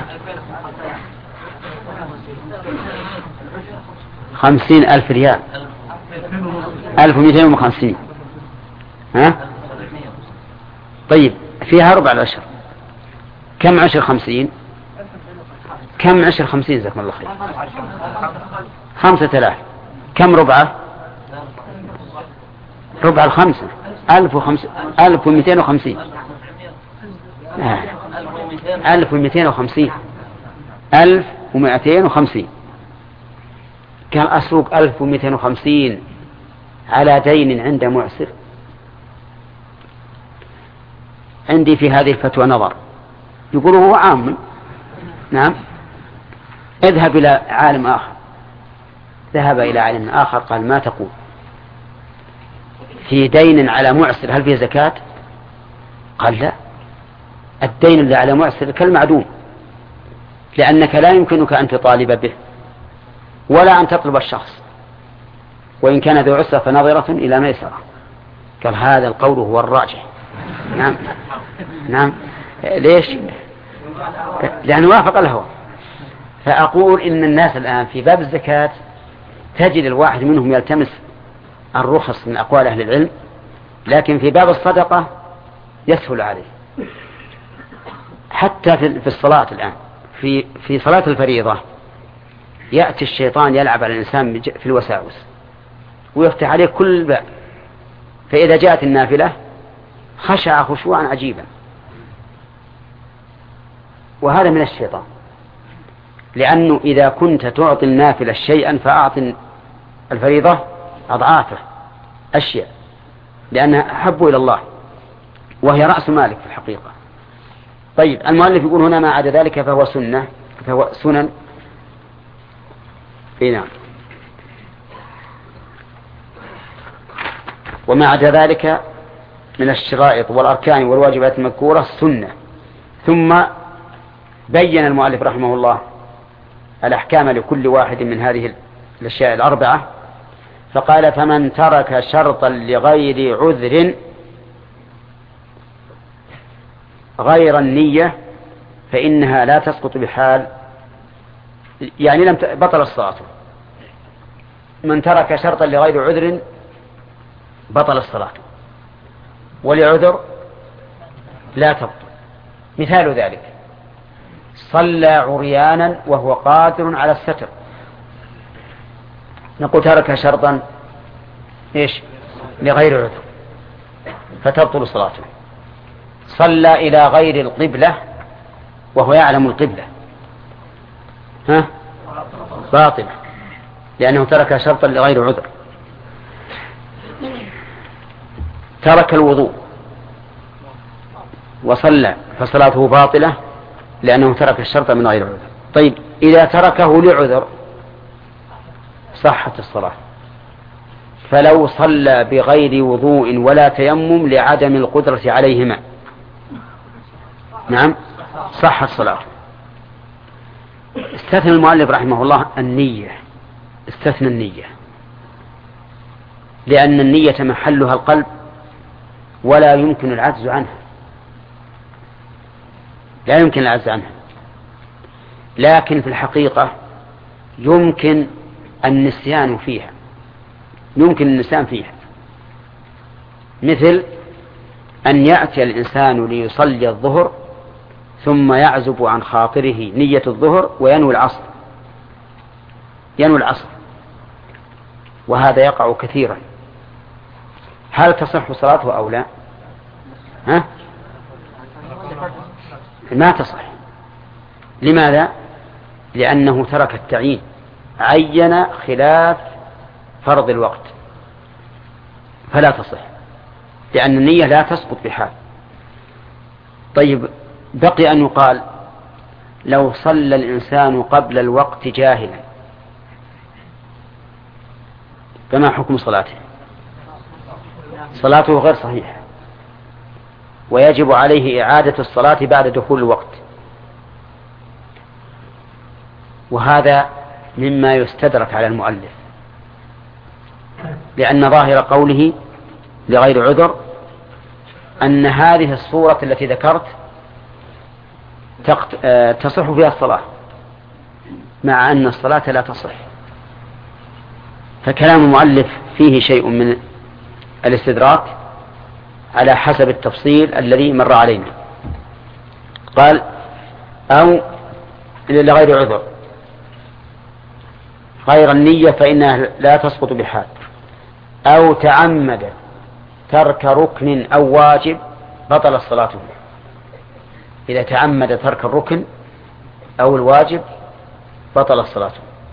خمسين ألف ريال ألف ومئتين وخمسين. ها؟ طيب فيها ربع العشر كم عشر خمسين؟ كم عشر خمسين جزاكم الله خير؟ خمسة آلاف. كم ربعه؟ ربع الخمسة ألف وخمس ألف ومئتين وخمسين. ألف ومئتين وخمسين ألف ومئتين وخمسين. كان أسوق ألف ومئتين وخمسين على دين عند معسر. عندي في هذه الفتوى نظر. يقولوا هو عام. نعم اذهب إلى عالم آخر. ذهب إلى عالم آخر قال ما تقول في دين على معسر هل فيه زكاة؟ قال لا، الدين اللي على معسر كالمعدوم، لأنك لا يمكنك أن تطالب به ولا أن تطلب الشخص، وإن كان ذو عسرة فنظرة إلى ميسرة. قال هذا القول هو الراجح. نعم نعم. ليش؟ لأنه وافق الهوى. فأقول إن الناس الآن في باب الزكاة تجد الواحد منهم يلتمس الرخص من أقوال أهل العلم، لكن في باب الصدقة يسهل عليه. حتى في الصلاة الآن في في صلاة الفريضة يأتي الشيطان يلعب على الإنسان في الوساوس ويفتح عليه كل باب، فإذا جاءت النافلة خشع خشوعا عجيبا، وهذا من الشيطان. لأنه إذا كنت تعطي النافلة شيئا فأعطي الفريضة أضعافه أشياء، لأنها أحب إلى الله وهي رأس مالك في الحقيقة. طيب المؤلف يقول هنا ما عدا ذلك فهو سنة، فهو سنن. إيه نعم. وما عدا ذلك من الشرائط والأركان والواجبات المذكورة سنة. ثم بين المؤلف رحمه الله الأحكام لكل واحد من هذه الأشياء الأربعة، فقال فمن ترك شرطا لغير عذر غير النية فإنها لا تسقط بحال، يعني لم بطل الصلاة. من ترك شرطا لغير عذر بطل الصلاة، ولعذر لا تبطل. مثال ذلك صلى عريانا وهو قادر على الستر، نقول ترك شرطا إيش لغير عذر فتبطل صلاته. صلى إلى غير القبلة وهو يعلم القبلة، ها باطل لأنه ترك شرطا لغير عذر. ترك الوضوء وصلى فصلاته باطلة لأنه ترك الشرط من غير عذر. طيب إذا تركه لعذر صحت الصلاة. فلو صلى بغير وضوء ولا تيمم لعدم القدرة عليهما نعم صحت صلاة. استثنى المؤلف رحمه الله النية، استثنى النية لأن النية محلها القلب ولا يمكن العجز عنها، لا يمكن العجز عنها. لكن في الحقيقة يمكن النسيان فيها، يمكن النسيان فيها، مثل أن يأتي الإنسان ليصلي الظهر ثم يعزب عن خاطره نية الظهر وينوي العصر، ينوي العصر، وهذا يقع كثيرا. هل تصح صلاته أو لا؟ ها؟ ما تصح. لماذا؟ لأنه ترك التعيين، عين خلاف فرض الوقت، فلا تصح لأن النية لا تسقط بحال. طيب بقي أن يقال لو صلى الإنسان قبل الوقت جاهلا فما حكم صلاته؟ صلاته غير صحيحة ويجب عليه إعادة الصلاة بعد دخول الوقت. وهذا مما يستدرك على المؤلف، لأن ظاهر قوله لغير عذر أن هذه الصورة التي ذكرت تصح فيها الصلاة، مع أن الصلاة لا تصح. فكلام المؤلف فيه شيء من الاستدراك على حسب التفصيل الذي مر علينا. قال أو لغير عذر غير النية فإنها لا تسقط بحال، أو تعمد ترك ركن أو واجب بطل الصلاة. إذا تعمد ترك الركن أو الواجب بطل الصلاة،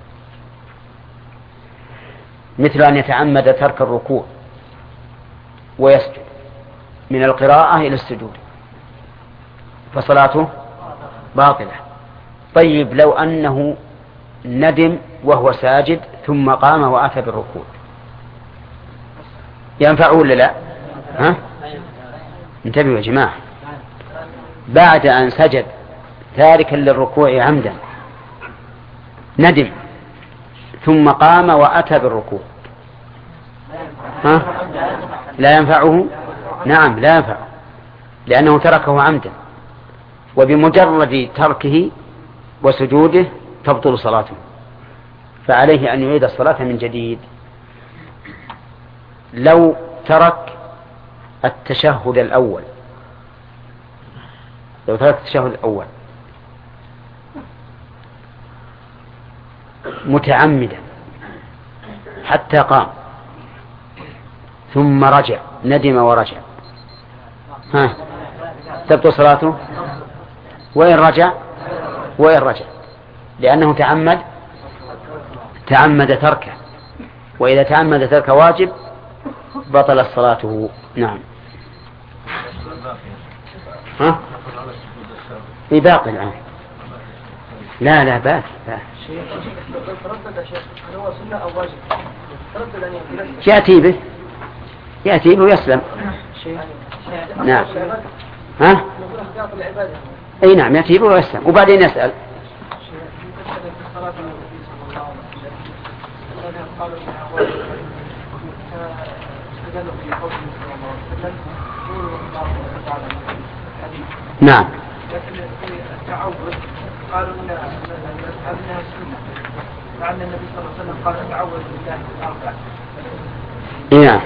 مثل أن يتعمد ترك الركوع ويسجد من القراءة إلى السجود فصلاته باطلة. طيب لو أنه ندم وهو ساجد ثم قام وأتى بالركوع ينفعه ولا لا؟ ها؟ انتبهوا يا جماعة، بعد أن سجد تاركا للركوع عمدا ندم ثم قام وأتى بالركوع، ها؟ لا ينفعه؟ نعم لا ينفعه، لأنه تركه عمدا، وبمجرد تركه وسجوده تبطل صلاته، فعليه أن يعيد الصلاة من جديد. لو ترك التشهد الأول لو ترك التشهد الأول متعمدا حتى قام ثم رجع ندم ورجع، ها تبطل صلاته؟ وإن رجع وإن رجع لأنه تعمد تعمد تركه، وإذا تعمد ترك واجب بطل صلاته. نعم. ها في باقي الآن؟ لا لا باقي يأتي به يأتي به ويسلم. نعم. ها أي نعم يأتي به ويسلم وبعدين يسأل. نعم. لكن في التعوذ قالوا ان انها سنه، مع ان النبي صلى الله عليه وسلم قال تعوذ بالله الاربع. نعم.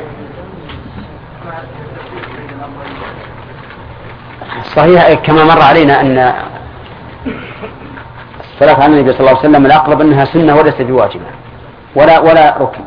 صحيح كما مر علينا ان الصلاة على النبي صلى الله عليه وسلم الأقرب أنها سنة وليست بواجبة ولا ولا ركن.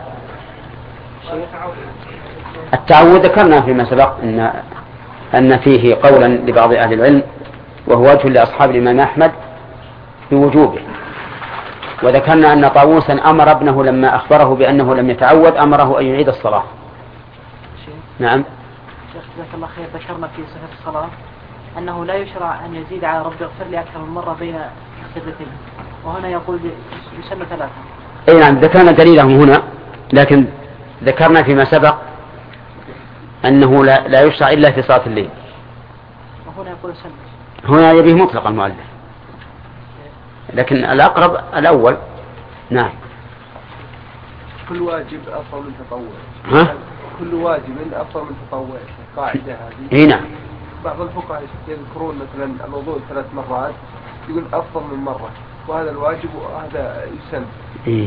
التعوذ ذكرنا فيما سبق أن أن فيه قولا لبعض أهل العلم وهو وجه لأصحاب الإمام أحمد بوجوبه، وذكرنا أن طاووسا أمر ابنه لما أخبره بأنه لم يتعود أمره أن يعيد الصلاة. نعم. شيخ جزاك الله خير، ذكرنا في صفة الصلاة أنه لا يشرع أن يزيد على رب اغفر لي أكثر من مرة بين السجدتين، وهنا يقول يسمى ثلاثة. أي نعم ذكرنا دليلهم هنا، لكن ذكرنا فيما سبق أنه لا, لا يشرع إلا في صلاة الليل، وهنا يقول سمع. هنا يبيه مطلق المؤلف، لكن الأقرب الأول. نعم. كل واجب أفضل من تطوع. ها؟ كل واجب أفضل من تطوع، قاعدة هذه. إيه نعم. بعض الفقهاء يذكرون مثلا الوضوء ثلاث مرات يقول أفضل من مرة، وهذا الواجب وهذا يسن. إيه.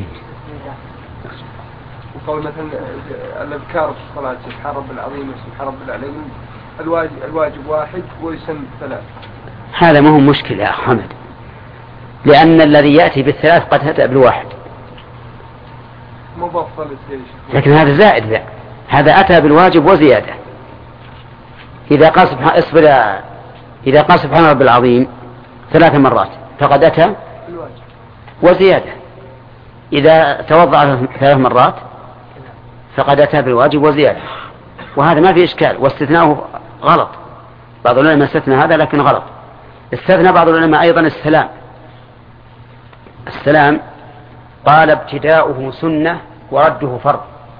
وقول مثلا الأذكار في الصلاة سبحان رب العظيم وسبحان رب العظيم الواجب الواجب واحد ويسن ثلاث. هذا ما هو مشكلة يا حمد، لأن الذي يأتي بالثلاث قد أتى بالواحد. مو بفضل الشيء. لكن هذا زائد ذا. هذا أتى بالواجب وزيادة. إذا قال سبحان اصبر إذا قال سبحان رب العظيم ثلاث مرات فقد أتى وزيادة. إذا توضأ ثلاث مرات فقد أتى بالواجب وزيادة، وهذا ما في إشكال، واستثناءه غلط. بعض العلماء استثنى هذا لكن غلط. استثنى بعض العلماء أيضا السلام. السلام قال ابتداؤه سنة ورده فرض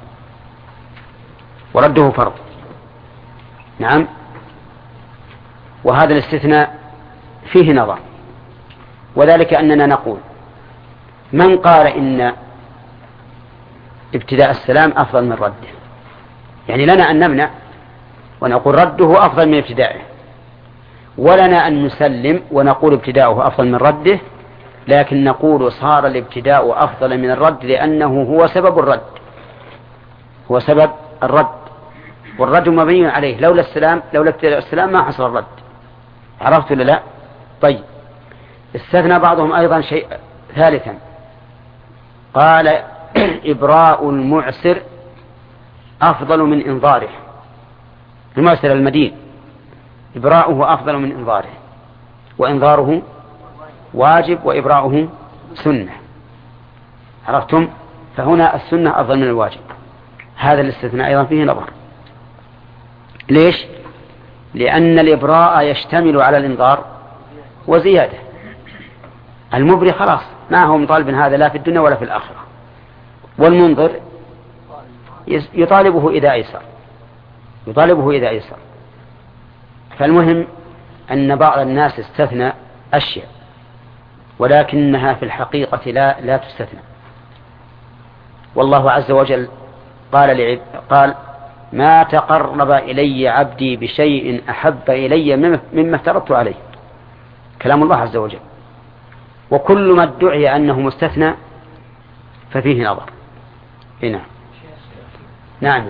ورده فرض. نعم. وهذا الاستثناء فيه نظر، وذلك أننا نقول من قال إن ابتداء السلام أفضل من رده، يعني لنا أن نمنع ونقول رده أفضل من ابتدائه، ولنا أن نسلم ونقول ابتداؤه أفضل من رده، لكن نقول صار الابتداء أفضل من الرد لأنه هو سبب الرد هو سبب الرد والرد مبني عليه. لولا السلام لولا ابتداء السلام ما حصل الرد. عرفت ولا لا؟ طيب. استثنى بعضهم أيضا شيء ثالثا، قال إبراء المعسر أفضل من إنظاره. المعسر المدين إبراؤه أفضل من إنظاره، وإنظاره واجب وإبراؤه سنة. عرفتم؟ فهنا السنة أفضل من الواجب. هذا الاستثناء أيضا فيه نظر. ليش؟ لأن الإبراء يشتمل على الإنظار وزيادة. المبري خلاص ما هو مطالب هذا لا في الدنيا ولا في الآخرة. والمنظر يطالبه إذا أيسر يطالبه إذا أيسر. فالمهم أن بعض الناس استثنى أشياء ولكنها في الحقيقة لا لا تستثنى. والله عز وجل قال لعب قال ما تقرب إلي عبدي بشيء أحب إلي مما افترضت عليه. كلام الله عز وجل. وكل ما ادعي أنه مستثنى ففيه نظر. هنا نعم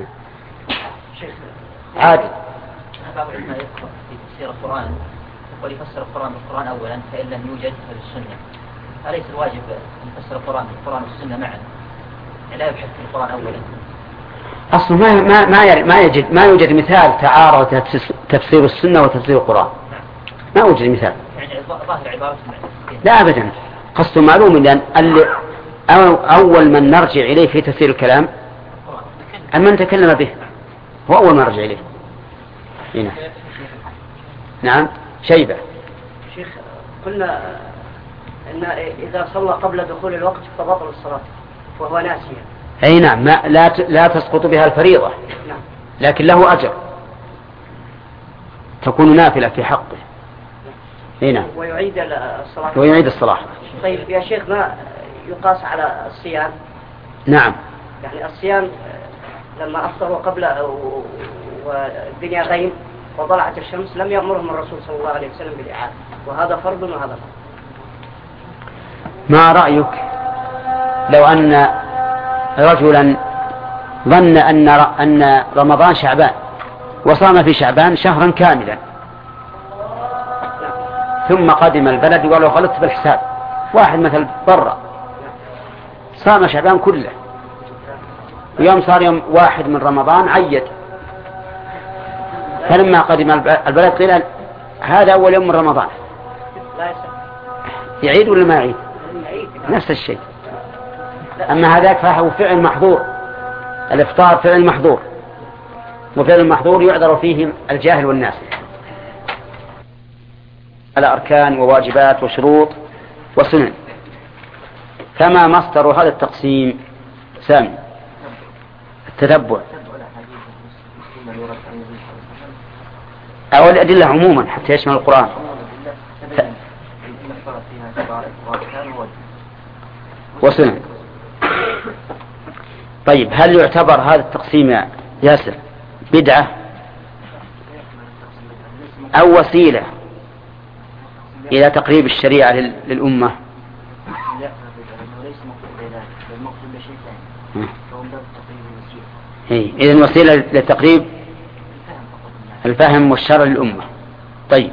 عادل. بعض العلماء يذكر في تفسير القرآن يقول يفسر القرآن بالقرآن أولا فإن لم يوجد فبالسنة. أليس الواجب أن يفسر القرآن بالقرآن والسنة معا؟ لا يبحث في القرآن أولا. أصلا ما ما ما ما يوجد ما يوجد مثال تعارض تفسير السنة وتفسير القرآن. ما يوجد مثال. يعني ظاهر عبارة لا أبدا. قصد معلوم لأن أول من نرجع إليه في تفسير الكلام من تكلم به هو أول ما نرجع إليه. هنا. نعم شيبة. شيخ قلنا إن إذا صلى قبل دخول الوقت فبطل الصلاة وهو ناسيا. أي نعم ما لا لا تسقط بها الفريضة. نعم. لكن له أجر تكون نافلة في حقه. هنا. ويعيد الصلاة. ويعيد الصلاة. طيب يا شيخ ما يقاس على الصيام؟ نعم. يعني الصيام لما أفطروا قبل والدنيا غيم وطلعت الشمس لم يأمرهم الرسول صلى الله عليه وسلم بالإعادة وهذا فرض وهذا فرض. ما رأيك لو أن رجلا ظن أن أن رمضان شعبان وصام في شعبان شهرا كاملا ثم قدم البلد وقال له غلطت بالحساب واحد مثل برا صام شعبان كله يوم صار يوم واحد من رمضان عيد فلما قدم البلد قيل هذا أول يوم من رمضان يعيد ولا ما يعيد؟ نفس الشيء. أما هذاك فهو فعل محظور. الإفطار فعل محظور وفعل المحظور يعذر فيه الجاهل والناس على أركان وواجبات وشروط وسنن. فما مصدر هذا التقسيم سامي؟ التتبع أو الأدلة عموما حتى يشمل القرآن. وسنن. طيب هل يعتبر هذا التقسيم يا ياسر بدعة أو وسيلة إلى تقريب الشريعة للأمة؟ إذن وسيلة لتقريب الفهم والشرع للأمة. طيب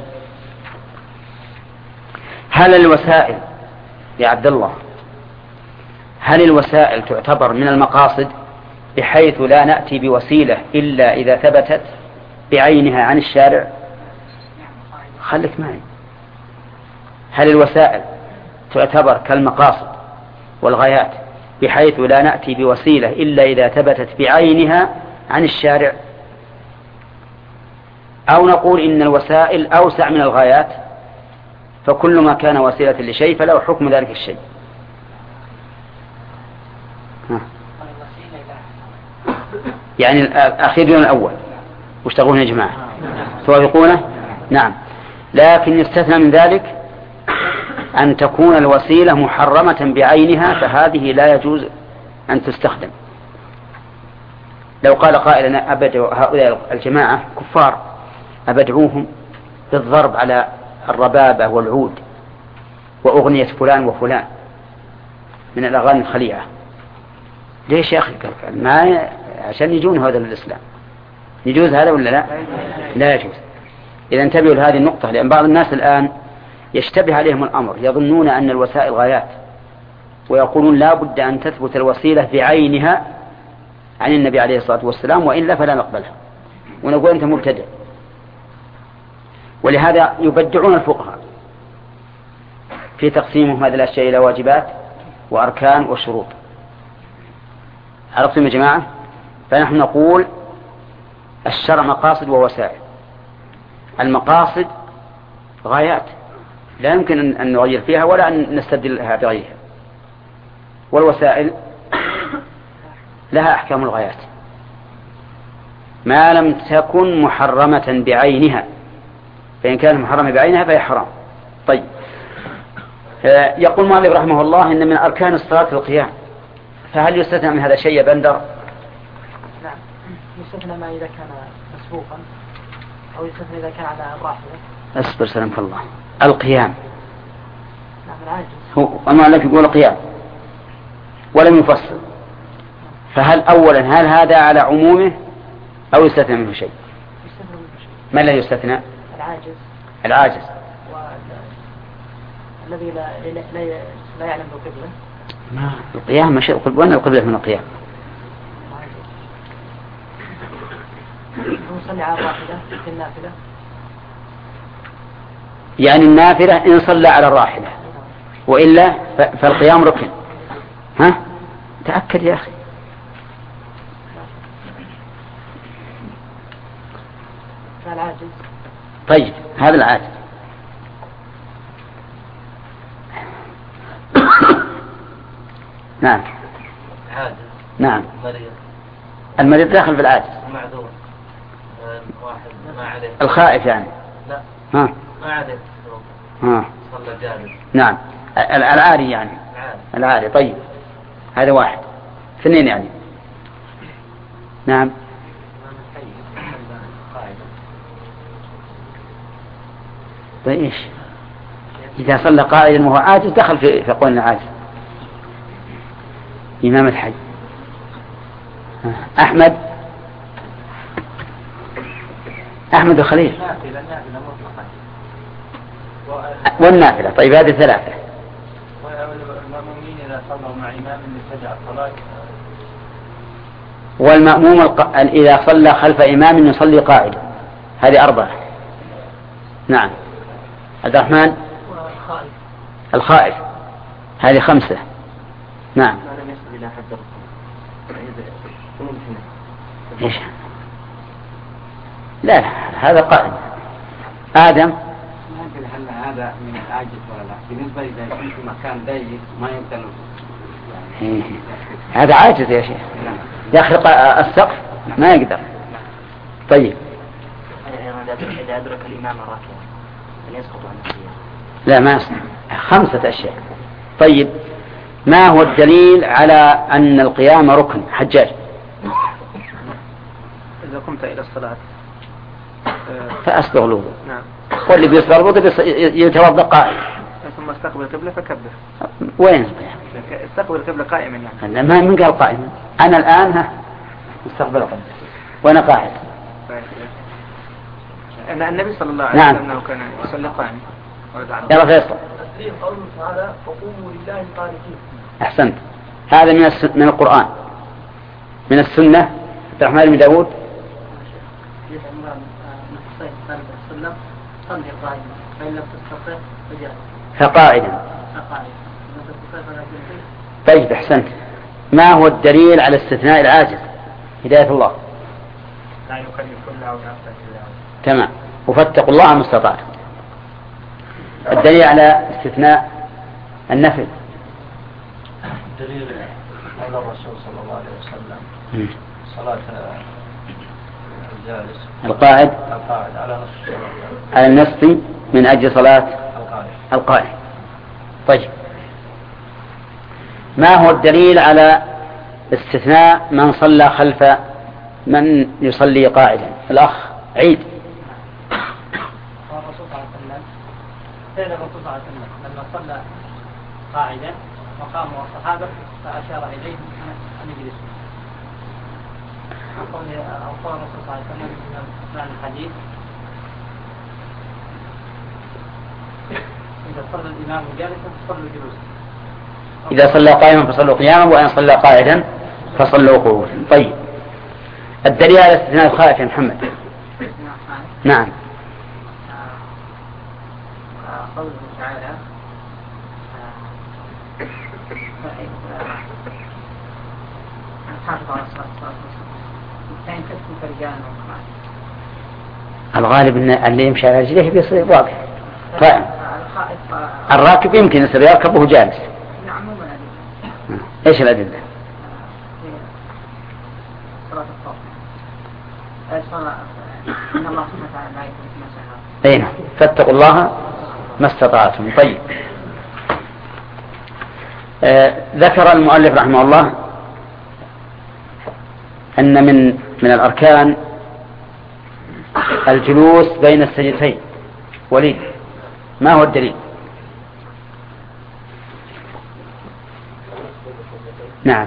هل الوسائل يا عبد الله هل الوسائل تعتبر من المقاصد بحيث لا نأتي بوسيلة إلا إذا ثبتت بعينها عن الشارع؟ خليك معي. هل الوسائل تعتبر كالمقاصد والغايات بحيث لا نأتي بوسيلة إلا إذا ثبتت بعينها عن الشارع؟ أو نقول إن الوسائل أوسع من الغايات فكل ما كان وسيلة لشيء فله حكم ذلك الشيء؟ يعني الأخير دون الأول وش تقولون يا جماعة؟ توافقونه؟ نعم. لكن يستثنى من ذلك أن تكون الوسيلة محرمة بعينها فهذه لا يجوز أن تستخدم. لو قال قائل أبدعوا هؤلاء الجماعة كفار أبدعوهم بالضرب على الربابة والعود وأغنية فلان وفلان من الأغاني الخليعة، ليش يا أخي؟ ما عشان يجون هذا الإسلام يجوز هذا ولا لا؟ لا يجوز. إذا انتبهوا لهذه النقطة لأن بعض الناس الآن يشتبه عليهم الأمر يظنون أن الوسائل غايات ويقولون لا بد أن تثبت الوسيلة بعينها عن النبي عليه الصلاة والسلام وإلا فلا نقبلها ونقول أنت مبتدع. ولهذا يبدعون الفقهاء في تقسيمهم هذه الأشياء إلى واجبات وأركان وشروط. عرفتم يا جماعة؟ فنحن نقول الشرع مقاصد ووسائل. المقاصد غايات لا يمكن أن نغير فيها ولا أن نستبدلها بغيرها. والوسائل لها أحكام الغايات ما لم تكن محرمة بعينها، فإن كانت محرمة بعينها فهي حرام. طيب، يقول مالك رحمه الله إن من أركان الصلاة القيام، فهل يستثنى من هذا شيء يا بندر؟ نعم، يستثنى ما إذا كان مسبوقا أو يستثنى إذا كان على الراحلة. أصبر سلامك الله. القيام نعم العاجز هو أما لك يقول القيام ولم يفصل، فهل أولا هل هذا على عمومه أو يستثنى منه شيء؟ يستثنى منه شيء. ما الذي يستثنى؟ العاجز. العاجز الذي لا لا لا, لا يعلم بالقبلة. ما القيام مش القبلة، وين القبلة من القيام؟ يصلي على الراحلة في النافلة. يعني النافلة إن صلى على الراحلة، وإلا فالقيام ركن. ها؟ تأكد يا أخي. العاجز. طيب هذا العاجز. نعم. عاجز. نعم. مريض. المريض داخل في العاجز. معذور. واحد ما عليه. الخائف يعني. لا. ها. ما عليه. ها. صلى جالس. نعم. العاري يعني. العاري. العاري. طيب هذا واحد. اثنين يعني. نعم. طيب ايش؟ إذا صلى قائلا وهو عاجز دخل في في قول العاجز. إمام الحي. أحمد أحمد الخليل. والنافلة. طيب هذه ثلاثة. والمأمومين إذا صلوا مع إمام ابتدع الصلاة. والمأموم الق... إذا صلى خلف إمام يصلي قاعدا. هذه أربعة. نعم. عبد الرحمن. والخائف. الخائف. هذه خمسة. نعم. ما لم يصل إلى حد إيش؟ لا لا هذا قائم. آدم. ما أدري هل هذا من العاجز ولا لا. بالنسبة إذا يكون في مكان ضيق ما يمكن يعني هذا عاجز يا شيخ. يخرق السقف ما يقدر. طيب. إذا أدرك الإمام الراكع هل يسقط عن القيام؟ لا ما يسقط. خمسة أشياء. طيب ما هو الدليل على أن القيام ركن؟ حجاج. إذا قمت إلى الصلاة فأسبغ الوضوء. نعم. واللي بيسبغ الوضوء يتوضأ قائم. ثم استقبل القبلة فكبر. وين؟ استقبل القبلة قائما يعني. ما من قال قائما. أنا الآن ها استقبل القبلة وأنا قاعد. أن النبي صلى الله عليه نعم. وسلم كان يصلي قائما. يلا فيصل. تسليم قوله تعالى وقوموا لله قانتين. أحسنت. هذا من الس... من القرآن. من السنة. عبد الرحمن بن داود. صلي قائما فإن لم تستطع فجالس. فقاعدا. طيب أحسنت. ما هو الدليل على استثناء العاجز؟ هداية الله. لا يكلف الله نفسا إلا وسعها. تمام. وفاتقوا الله ما استطعتم. الدليل على استثناء النفل. دليل قول الرسول صلى الله عليه وسلم صلاة الجالس القاعد القاعد على نصف الصلاة على النصف من أجل صلاة القائم. القائم. طيب ما هو الدليل على استثناء من صلى خلف من يصلي قاعدا؟ الأخ عيد. الرسول صلى الله عليه وسلم فعل الرسول صلى الله عليه وسلم لما صلى قاعدا وقاموا الصحابة فأشار إليهم أن يجلسوا. أقول الرسول صلى الله عليه وسلم من الحديث إذا صلى الإمام جالسا فصلوا جلوسا. إذا صلى قائما فصلوا قياما وإن صلى قاعدا فصلوا قعودا. طيب الدليل على استثناء الخائف يا محمد. نعم. قوله تعالى حافظ على الصلاة فإن كنتم فرجالا الغالب ان اللي يمشي على رجليه بيصير واقف قائم. الراكب يمكن يصير يركب وهو جالس. نعم. إيش الأدلة؟ صلاة الخوف. صلاة إن الله سبحانه وتعالى لا يكون ما شاء. أي نعم. فاتقوا الله ما استطعتم. طيب. آه ذكر المؤلف رحمه الله أن من من الأركان الجلوس بين السجدتين. وليد ما هو الدليل؟ نعم.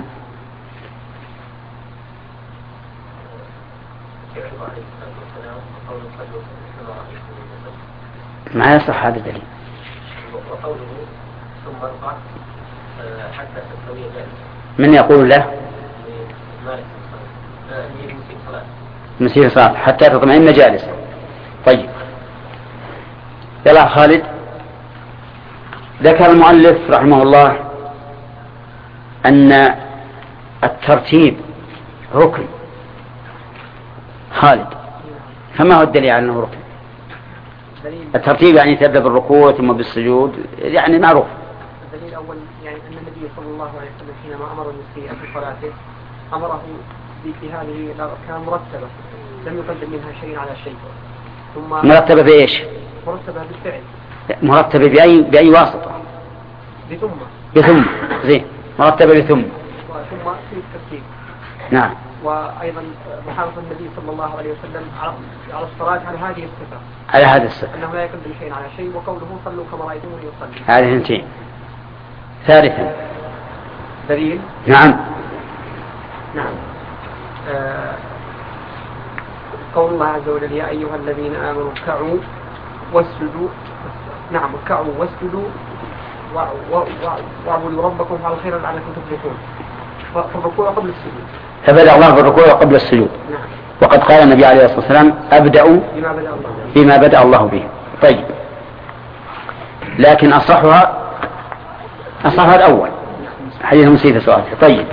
ما يصح هذا الدليل. وقوله ثم ارفع حتى تستوي جالسا. من يقول له؟ مسيح صلاة حتى تطمئن جالسا. طيب يلا خالد. ذكر المؤلف رحمه الله أن الترتيب ركن. خالد فما هو الدليل على أنه ركن؟ الترتيب يعني تبدأ بالركوع ثم بالسجود يعني معروف. الدليل الأول يعني أن النبي صلى الله عليه وسلم حينما أمر المسيء في صلاته أمره بهذه الأركان مرتبة لم يقدم منها شيء على شيء. ثم مرتبة بإيش؟ مرتبة بالفعل. مرتبة بأي بأي واسطة؟ بثم. بثم زين. مرتبة بثم. ثم في الترتيب. نعم. وأيضا محافظ النبي صلى الله عليه وسلم على الصلاة على هذه الصفة. على هذه الصفة. أنه لا يقدم شيء على شيء وقوله صلوا كما رأيتموني يصلي. هذه اثنتين. ثالثا. دليل. نعم. نعم. آه قول الله عز وجل يا أيها الذين آمنوا اركعوا واسجدوا. نعم اركعوا واسجدوا واعبدوا ربكم على الخير لعلكم تفلحون. فالركوع قبل السجود. فبدأ الله بالركوع قبل السجود. نعم. وقد قال النبي عليه الصلاة والسلام أبدأوا بما بدأ الله بما بدأ الله به. طيب لكن أصحها أصحها الأول حديث مسيح سؤاله. طيب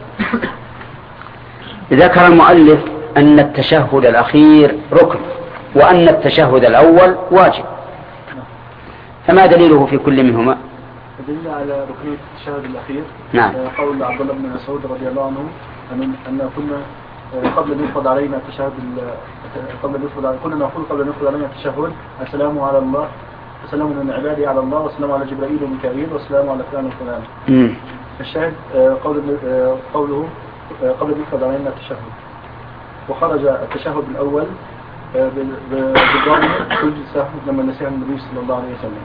ذكر المؤلف أن التشهد الأخير ركن وأن التشهد الأول واجب، فما دليله في كل منهما؟ الدليل على ركنية التشهد الأخير نعم. قول عبد الله بن مسعود رضي الله عنه أن أن كنا قبل أن يفرض علينا التشهد قبل أن يفرض كنا نقول قبل أن يفرض علينا التشهد السلام على الله السلام من عبادي على الله والسلام على جبرائيل وميكائيل والسلام على فلان وفلان. الشاهد قول قوله قبل أن يفرض علينا التشهد. وخرج التشهد الأول بالضامن سجد السهو لما نسيه النبي صلى الله عليه وسلم.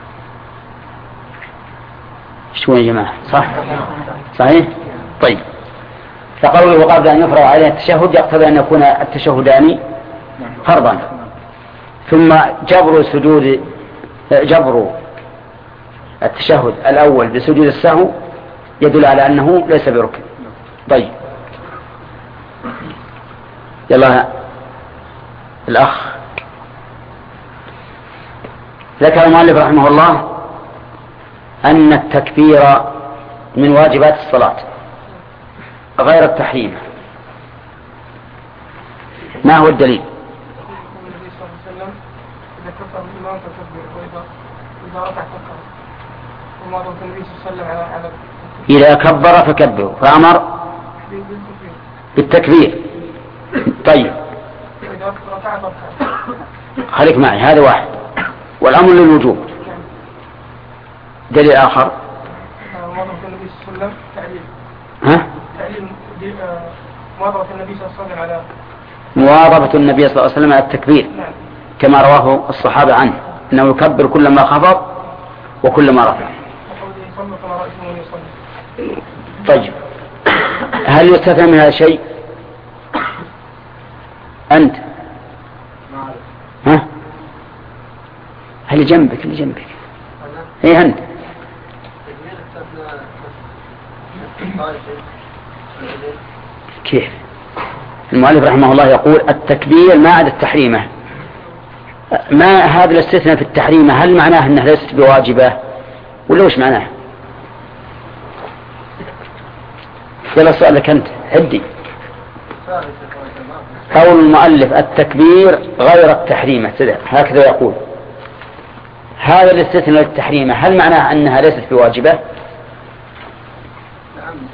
شو يا جماعة صح؟ صحيح؟ طيب فقوله قبل أن يفرض عليه التشهد يقتضي أن يكون التشهدان فرضا، ثم جبر سجود جبر التشهد الأول بسجود السهو يدل على أنه ليس بركن. طيب يلا الأخ. ذكر المؤلف رحمه الله أن التكبير من واجبات الصلاة غير التحريم. ما هو الدليل؟ النبي صلى الله عليه وسلم إذا كفر الإمام فكبر وإذا إذا ركع فكبر وما ضبط النبي صلى الله عليه وسلم على إذا كبر فكبر فأمر بالتكبير. طيب إذا ركع فكبر. خليك معي هذا واحد والأمر للوجوب. دليل آخر ما ضبط النبي صلى الله عليه وسلم تعليل ها؟ تعليل مواظبة النبي صلى الله عليه وسلم على مواظبة النبي صلى الله عليه وسلم على التكبير كما رواه الصحابة عنه أنه يكبر كلما خفض وكلما رفع. طيب هل يستثنى من هذا شيء؟ أنت ها؟ هل جنبك اللي جنبك ايه أنت كيف؟ المؤلف رحمه الله يقول التكبير ما عدا التحريمة. ما هذا الاستثناء في التحريمة هل معناه أنها ليست بواجبة ولا وش معناه؟ يلا السؤال لك أنت هدي. قول المؤلف التكبير غير التحريمة هكذا يقول. هذا الاستثناء للتحريمة هل معناه أنها ليست بواجبة؟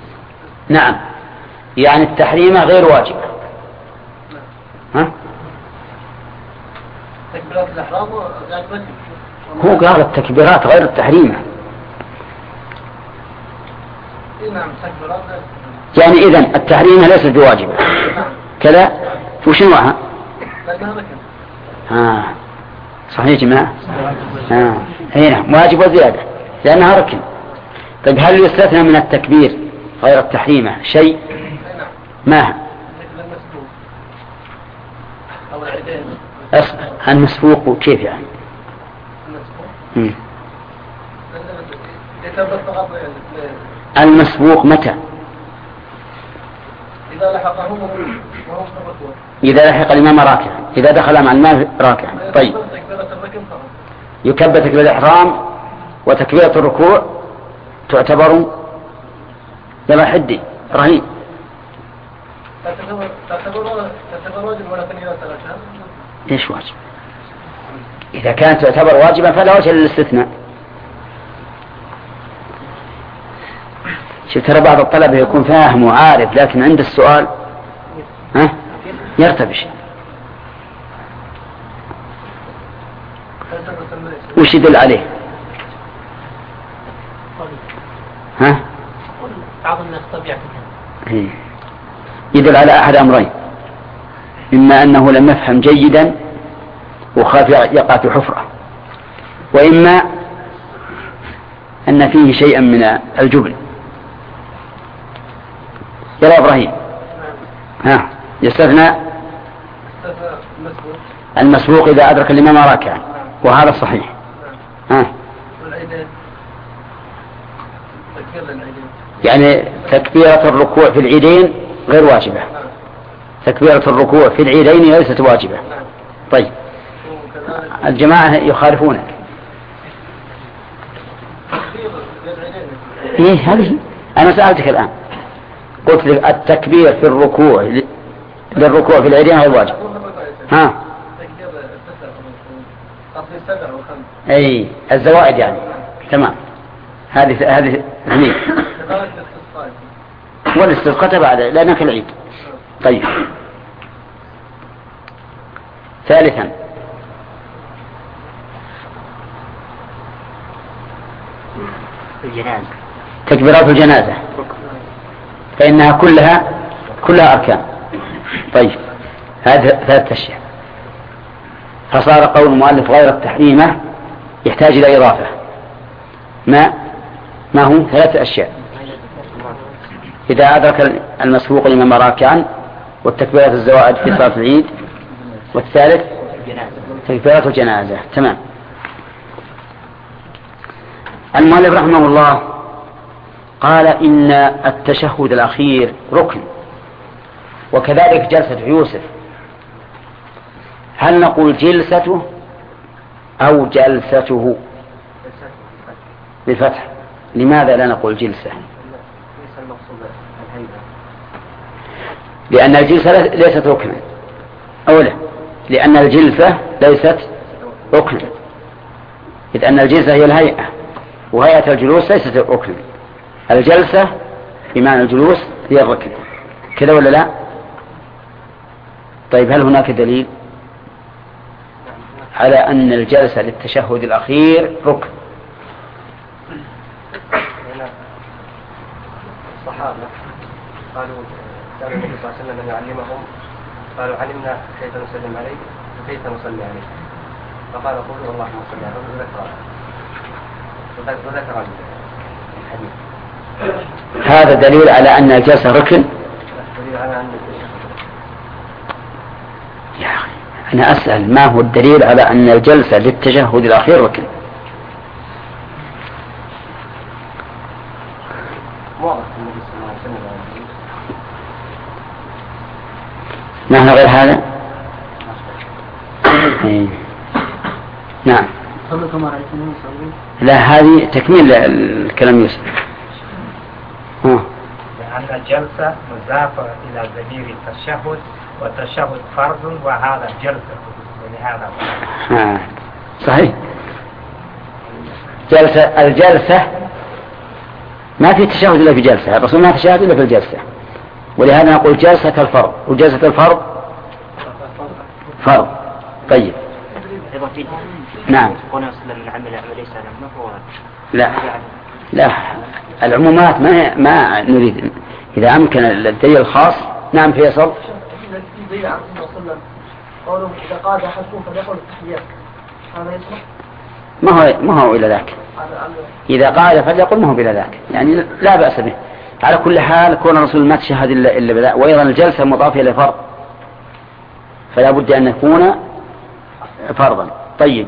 نعم، يعني التحريمة غير واجب. ها؟ تكبيرات الإحرام هو قال التكبيرات غير التحريمة. نعم تكبيرات. يعني إذن التحريمة ليست بواجبة كذا. وش نوعها؟ آه. صحيح يا جماعة. آه. هنا واجب وزيادة لأنها ركن. طيب هل يستثنى من التكبير غير التحريمة شيء؟ ما المسبوق كيف يعني؟ المسبوق متى؟ إذا لحقهم وهم ركوع. إذا لحق الإمام راكعا، إذا دخل مع الإمام راكعا. طيب يكبر تكبيرة الإحرام وتكبيرة الركوع تعتبر يلا حدي رهيب. تعتبر واجب ولكن إذا تركها إيش واجب؟ إذا كانت تعتبر واجبا فلا وجه للاستثناء. شوف ترى بعض الطلبة يكون فاهم وعارف لكن عند السؤال ها يرتبش. وش يدل عليه؟ ها؟ بعض الناس طبيعة يدل على أحد أمرين: إما أنه لم يفهم جيدا وخاف يقع في حفرة، وإما أن فيه شيئا من الجبن. يا إبراهيم ها يستثنى المسبوق إذا أدرك الإمام راكعا، وهذا صحيح. ها يعني تكبيرة الركوع في العيدين غير واجبة. تكبيرة الركوع في العيدين ليست واجبة. طيب الجماعة يخالفونك. إيه هذه أنا سألتك الآن قلت لك التكبير في الركوع للركوع في العيدين غير واجب. ها أي الزوائد يعني. تمام. هذه هذه اثنين والاستسقاء بعد لأنك العيد. طيب ثالثا الجنازة، تكبيرات الجنازة فإنها كلها كلها أركان. طيب هذه ثلاثة أشياء. فصار قول المؤلف غير التحريمة يحتاج إلى إضافة. ما ما هو ثلاثة أشياء: إذا أدرك المسبوق الإمام راكعا، والتكبيرات الزوائد في صلاة العيد، والثالث تكبيرات الجنازة. تمام. المؤلف رحمه الله قال إن التشهد الأخير ركن، وكذلك جلسة يوسف. هل نقول جلسته أو جلسته بالفتح؟ لماذا لا نقول جلسة؟ لأن الجلسة ليست ركنا. أولا لأن الجلسة ليست ركنا، إذ أن الجلسة هي الهيئة، وهيئة الجلوس ليست ركنا. الجلسة بمعنى الجلوس هي الركن، كذا ولا لا؟ طيب هل هناك دليل على أن الجلسة للتشهد الأخير ركن؟ الصحابة قالوا كان النبي صلى الله عليه وسلم يعلمهم، قالوا علمنا كيف نسلم عليك وكيف نصلي عليك، فقال قولوا اللهم صل على محمد وذكر وذكر الحديث. هذا دليل على أن الجلسة ركن؟ دليل على أن الجلسة يا أخي أنا أسأل ما هو الدليل على أن الجلسة للتشهد الأخير ركن؟ نحن غير هذا. نعم. لا هذه تكميل الكلام يوسف. لأن الجلسة مضافة إلى ضمير التشهد، والتشهد فرض وهذا جلسة ولهذا. آه. صحيح. جلسة الجلسة ما في تشهد إلا في جلسة، الرسول ما تشهد إلا في الجلسة، ولهذا نقول جلسة الفرض، وجلسة الفرض فرض. طيب نعم. لا لا العمومات ما ما نريد، إذا أمكن الدليل الخاص. نعم فيصل. قوله إذا قال أحدكم فليقل التحيات، هذا يصح؟ ما هو ما هو إلى ذاك. إذا قال فليقل ما هو إلى ذاك، يعني لا بأس به. على كل حال كون الرسول ما تشهد إلا إلا بذا، وأيضا الجلسة مضافة إلى فرض، فلا بد أن يكون فرضا. طيب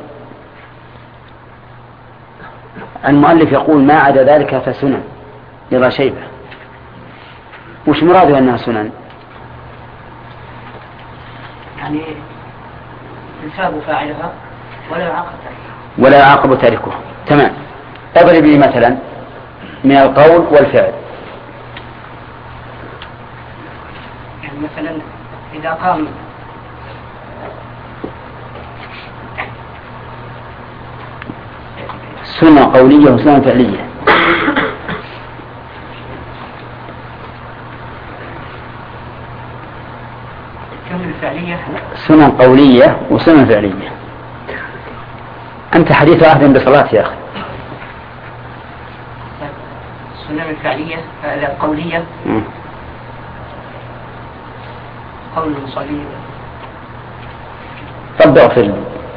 المؤلف يقول ما عدا ذلك فسنن يرى شيبة. وش مراده أنها سنن؟ يعني يثاب فاعلها ولا يعاقب تاركها. ولا يعاقب تاركه. تمام. اضرب لي مثلا من القول والفعل. يعني مثلا إذا قام سنة قولية وسنة فعلية. فعلية. سنة قولية وسنة فعلية. أنت حديث عهد بصلاة يا أخي. السنة الفعلية القولية م. قول المصلي. طب اغفر.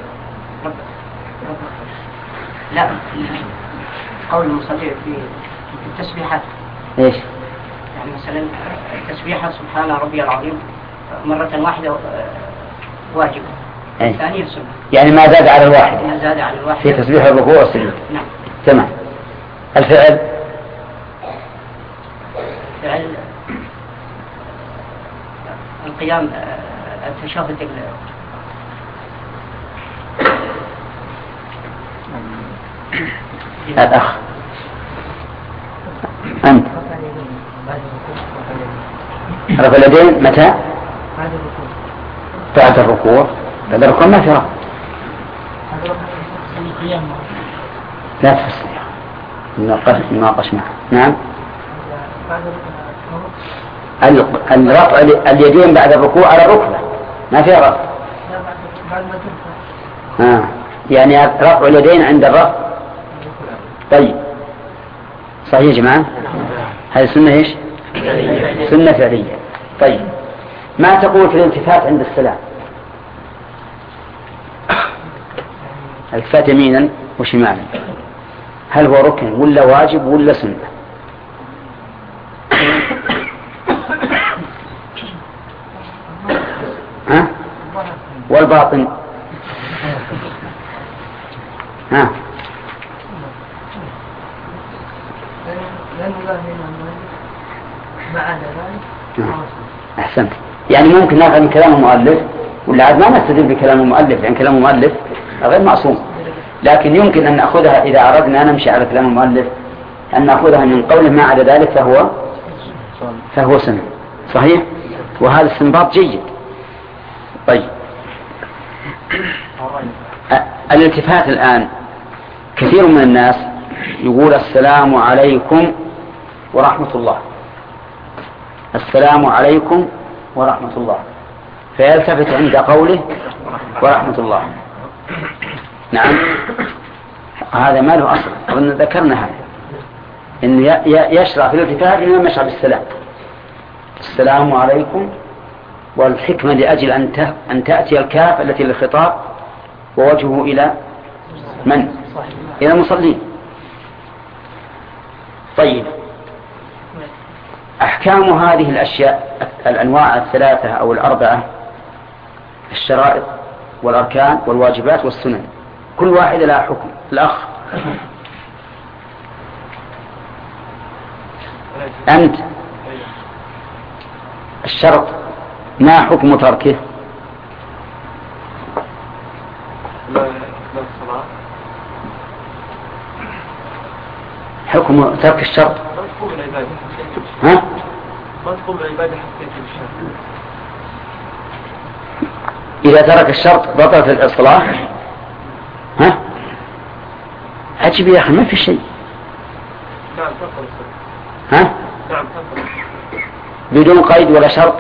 لا قول المصلي في التسبيحات. ايش؟ يعني مثلا التسبيحة سبحان ربي العظيم مرة واحدة واجب. أي. ثانية سنة. يعني ما زاد على الواحد. ما زاد على الواحد. في تسبيح الركوع والسجود. نعم. تمام. الفعل. فعل القيام التشهد الأخ أنت رفع اليدين متى؟ بعد الركوع. بعد الركوع ما في رفع. لا تفسر نناقش معه. نعم. الرفع اليدين بعد الركوع على الركبة ما في رفع. آه. يعني رفع اليدين عند الرفع. طيب صحيح يا جماعة. هذه سنة ايش؟ سنة فعلية. طيب ما تقول في الالتفات عند السلام؟ الالتفات يمينا وشمالا هل هو ركن ولا واجب ولا سنة؟ ها؟ والباطن ها؟ أحسنت. يعني ممكن ناخذ من كلام المؤلف ولا عاد ما نستدل بكلام المؤلف، لأن كلام المؤلف غير معصوم، لكن يمكن أن نأخذها إذا أردنا أن نمشي على كلام المؤلف أن نأخذها من قوله ما عدا ذلك فهو فهو سنة. صحيح. وهذا استنباط جيد. طيب الالتفات الآن كثير من الناس يقول السلام عليكم ورحمة الله، السلام عليكم ورحمة الله، فيلتفت عند قوله ورحمة الله. نعم هذا ما له أصل، أظن ذكرنا هذا إن يشرع في الالتفات إنما يشرع بالسلام، السلام عليكم، والحكمة لأجل أن تأتي الكاف التي للخطاب ووجهه إلى من؟ إلى المصلين. طيب أحكام هذه الأشياء الأنواع الثلاثة أو الأربعة، الشرائط والأركان والواجبات والسنن، كل واحدة لها حكم. الأخ أنت الشرط ما حكم تركه؟ حكم ترك الشرط ها؟ إذا ترك الشرط بطلت الإصلاح. ها؟ عجب يا أخي ما في شيء. ها؟ نعم. بدون قيد ولا شرط؟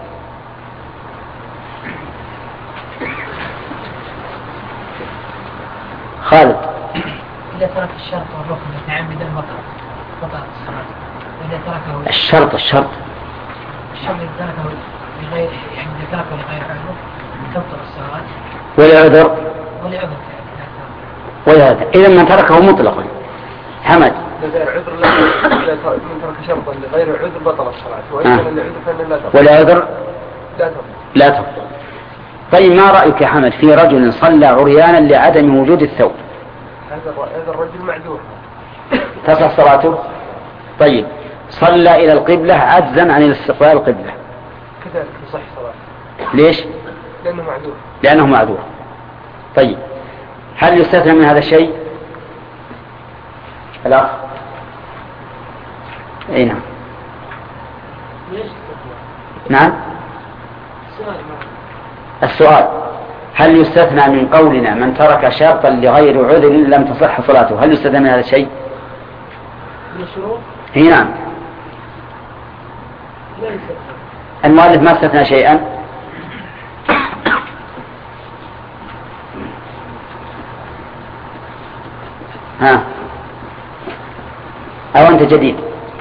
خالد. إذا ترك الشرط والركن متعمدا بطل بطل الصلاة. إذا تركه الشرط الشرط الشرط إذا تركه بغير يعني إذا تركه لغير عذر تبطل الصلاة. ولعذر ولعذر ولعذر. إذا من تركه مطلقا. حمد. لغير عذر لا من ترك شرطا لغير عذر بطل الصلاة وإن كان لعذر فإنه لا تبطل. ولعذر لا تبطل. لا تبطل. طيب ما رأيك يا حمد في رجل صلى عريانا لعدم وجود الثوب؟ هذا الرجل معذور. تصح صلاته؟ طيب صلى إلى القبلة عجزا عن الاستقبال القبلة كذلك تصح صلاته. ليش؟ لأنه معذور. لأنه معذور. طيب هل يستثنى من هذا الشيء؟ الأخ. أي نعم. نعم. السؤال هل يستثنى من قولنا من ترك شرطا لغير عذر لم تصح صلاته، هل يستثنى من هذا الشيء؟ هي نعم. المؤلف ما استثنى شيئا. ها أو أنت جديد؟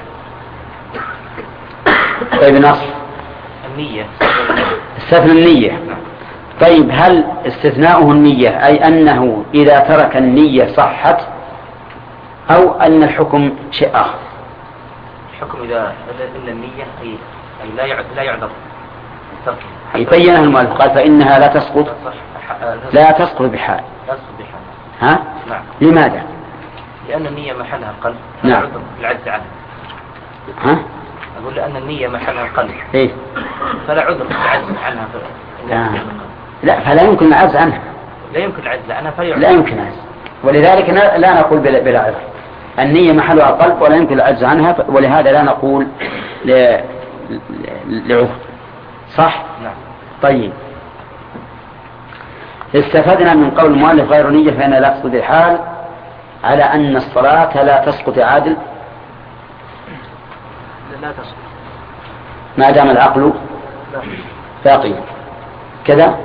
طيب نصر. النية. استثنى النية. طيب هل استثناؤه النية أي أنه إذا ترك النية صحت أو أن الحكم شيء آخر؟ الحكم إذا إلا النية أي لا يعذر لا يعذر. يبينها المؤلف قال فإنها لا تسقط لا تسقط بحال. لا تسقط بحال. ها؟ نعم. لماذا؟ لأن النية محلها القلب. نعم. عذر بالعجز عنها. ها؟ أقول لأن النية محلها القلب. إيه؟ فلا عذر بالعجز عنها. لا. لا فلا يمكن العجز عنها. لا يمكن العجز عنها فيعذر. لا يمكن العجز. ولذلك لا نقول بلا عذر. النية محلها القلب ولا يمكن العجز عنها ولهذا لا نقول لعذر. صح؟ نعم. طيب استفدنا من قول المؤلف غير نية فإنها لا تسقط الحال على أن الصلاة لا تسقط عادل. لا تسقط ما دام العقل باقي كذا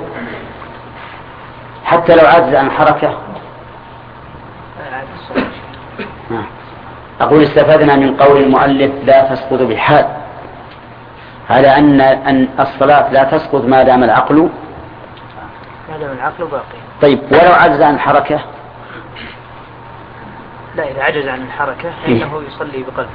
حتى لو عجز عن حركة. أقول استفدنا من قول المؤلف لا تسقط بالحال على أن أن الصلاة لا تسقط ما دام العقل ما دام العقل باقي. طيب ولو عجز عن حركة؟ لا إذا عجز عن الحركة فإنه يصلي بقلبه.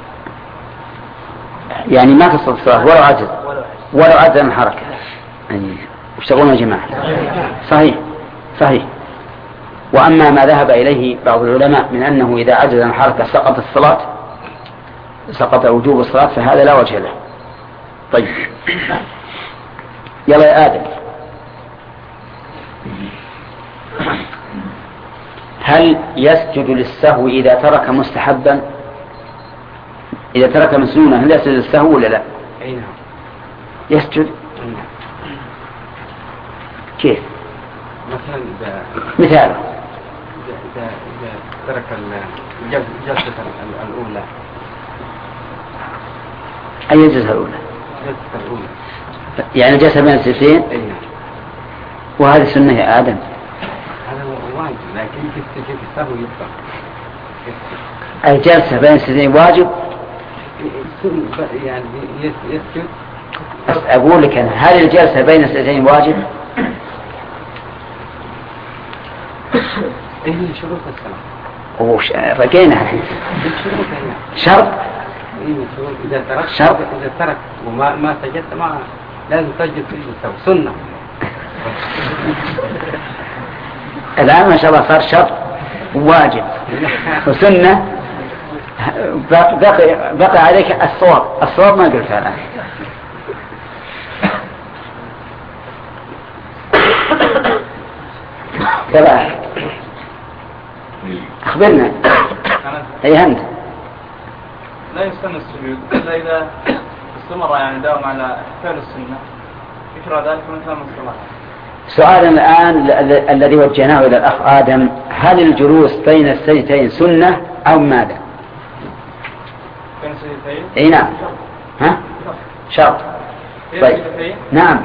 يعني ما تسقط الصلاة ولو عجز ولو عجز عن الحركة. يعني وش تقولون يا جماعة؟ صحيح صحيح. وأما ما ذهب إليه بعض العلماء من أنه إذا عجز عن الحركة سقط الصلاة سقط وجوب الصلاة فهذا لا وجه له. طيب يلا يا آدم هل يسجد للسهو إذا ترك مستحبا؟ إذا ترك مسنونا هل يسجد للسهو ولا لا؟ أي نعم يسجد. كيف؟ مثلا إذا مثال إذا إذا ترك الجلسة الأولى. أي الجلسة الأولى؟ الجلسة الأولى يعني جلسة بين السجدتين. أي نعم. وهذه سنة يا آدم. هذا واجب لكن في السجود السهو يبقى. الجلسة بين السجدتين واجب. يعني يسجد. أقول لك أنا هل الجلسة بين السجدتين واجب؟ إيه شروط الصلاة. وش رجينا الحين. شرط. إيه شروط إذا ترك. شرط. إذا ترك وما ما سجدت ما لازم تسجد في السهو سنة. الآن ما شاء الله صار شرط واجب وسنة. بقي بقي عليك الصواب. الصواب ما قلتها الآن. تبع أخبرنا. أي أنت. لا يستنى السجود إلا إذا استمر يعني داوم على فعل السنة يكره ذلك من كلام الصلاة. سؤالنا الآن الذي وجهناه إلى الأخ آدم هل الجلوس بين السجدتين سنة أو ماذا؟ بين السجدتين اي نعم. ها شرط. طيب نعم.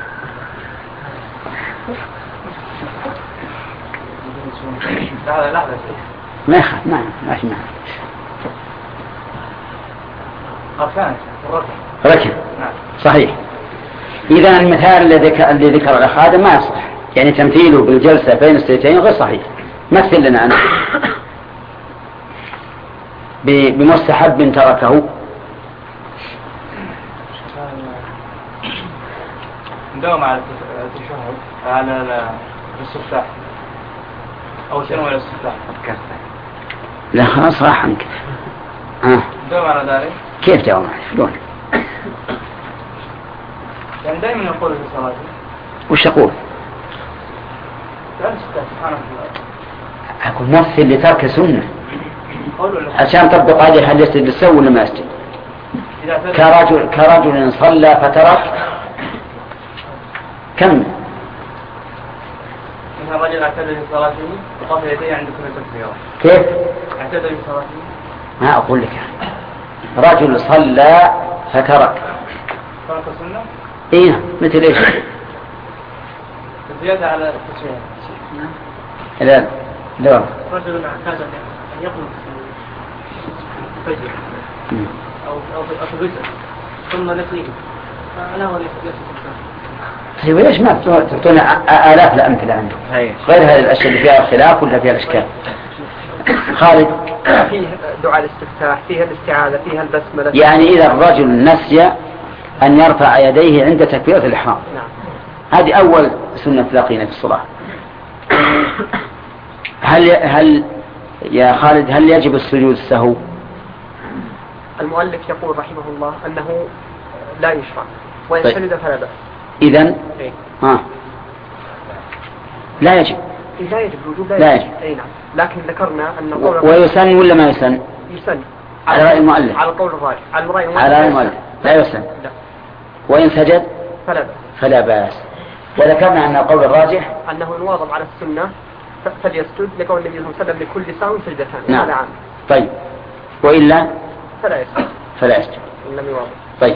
لحظة لحظة ما يخاف ما ما في معنى. أركان ركن صحيح. إذا المثال الذي ذكر الأخ هذا ما يصح، يعني تمثيله بالجلسة بين السجدتين غير صحيح. مثل لنا أنا بمستحب تركه. نداوم على التشهد على الاستفتاح أو شنو على الاستفتاح؟ لا خلاص راح عنك. آه. نداوم على ذلك. كيف داوم على شلون؟ يعني دائما يقول في صلاته. وش يقول؟ أقول مثل لترك سنة عشان تطبق عليه هل يسجد للسهو ولا ما يسجد. كرجل كرجل صلى فترك كم؟ مثلا رجل اعتدى في صلاته وقف يديه عند كل تكبيره. كيف؟ اعتدى في صلاته. ما أقول لك رجل صلى فترك. ترك سنة؟ إيه مثل إيش؟ زيادة على التشهد. لا لا. رجل اعتاد أن يقنط في الفجر أو أو في الوتر ثم نسيه فلا هو ليس طيب ليش ما تعطون آلاف الأمثلة عنده غير هذه الأشياء اللي فيها خلاف ولا فيها الأشكال؟ خالد. فيه دعاء الاستفتاح، فيها الاستعاذة، فيها البسملة. يعني إذا الرجل نسي أن يرفع يديه عند تكبيرة الإحرام. نعم. هذه أول سنة تلاقينا في الصلاة. هل هل يا خالد هل يجب السجود السهو؟ المؤلف يقول رحمه الله أنه لا يشرع وإن طيب. سجد فلا بأس. إذن إيه؟ ها لا يجب. لا يجب الوجوب لا, لا يجب. يجب. أي نعم. لكن ذكرنا أن قول ويسن ولا ما يسن؟ يسن على رأي المؤلف. على القول الراجح. على رأي المؤلف. على رأي المؤلف لا يسن. لا. وإن سجد فلا بأس. فلا بأس. وذكرنا أن القول الراجح أنه إن واظب على السنة فليسجد لقول النبي صلى الله عليه وسلم لكل سهو سجدتان. نعم. هذا عام. طيب وإلا فلا يسجد. فلا يسجد. إن لم يواظب. طيب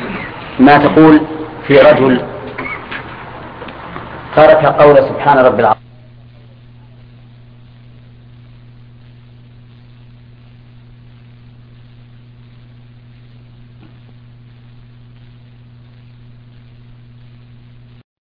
ما تقول في رجل ترك قول سبحان رب العظيم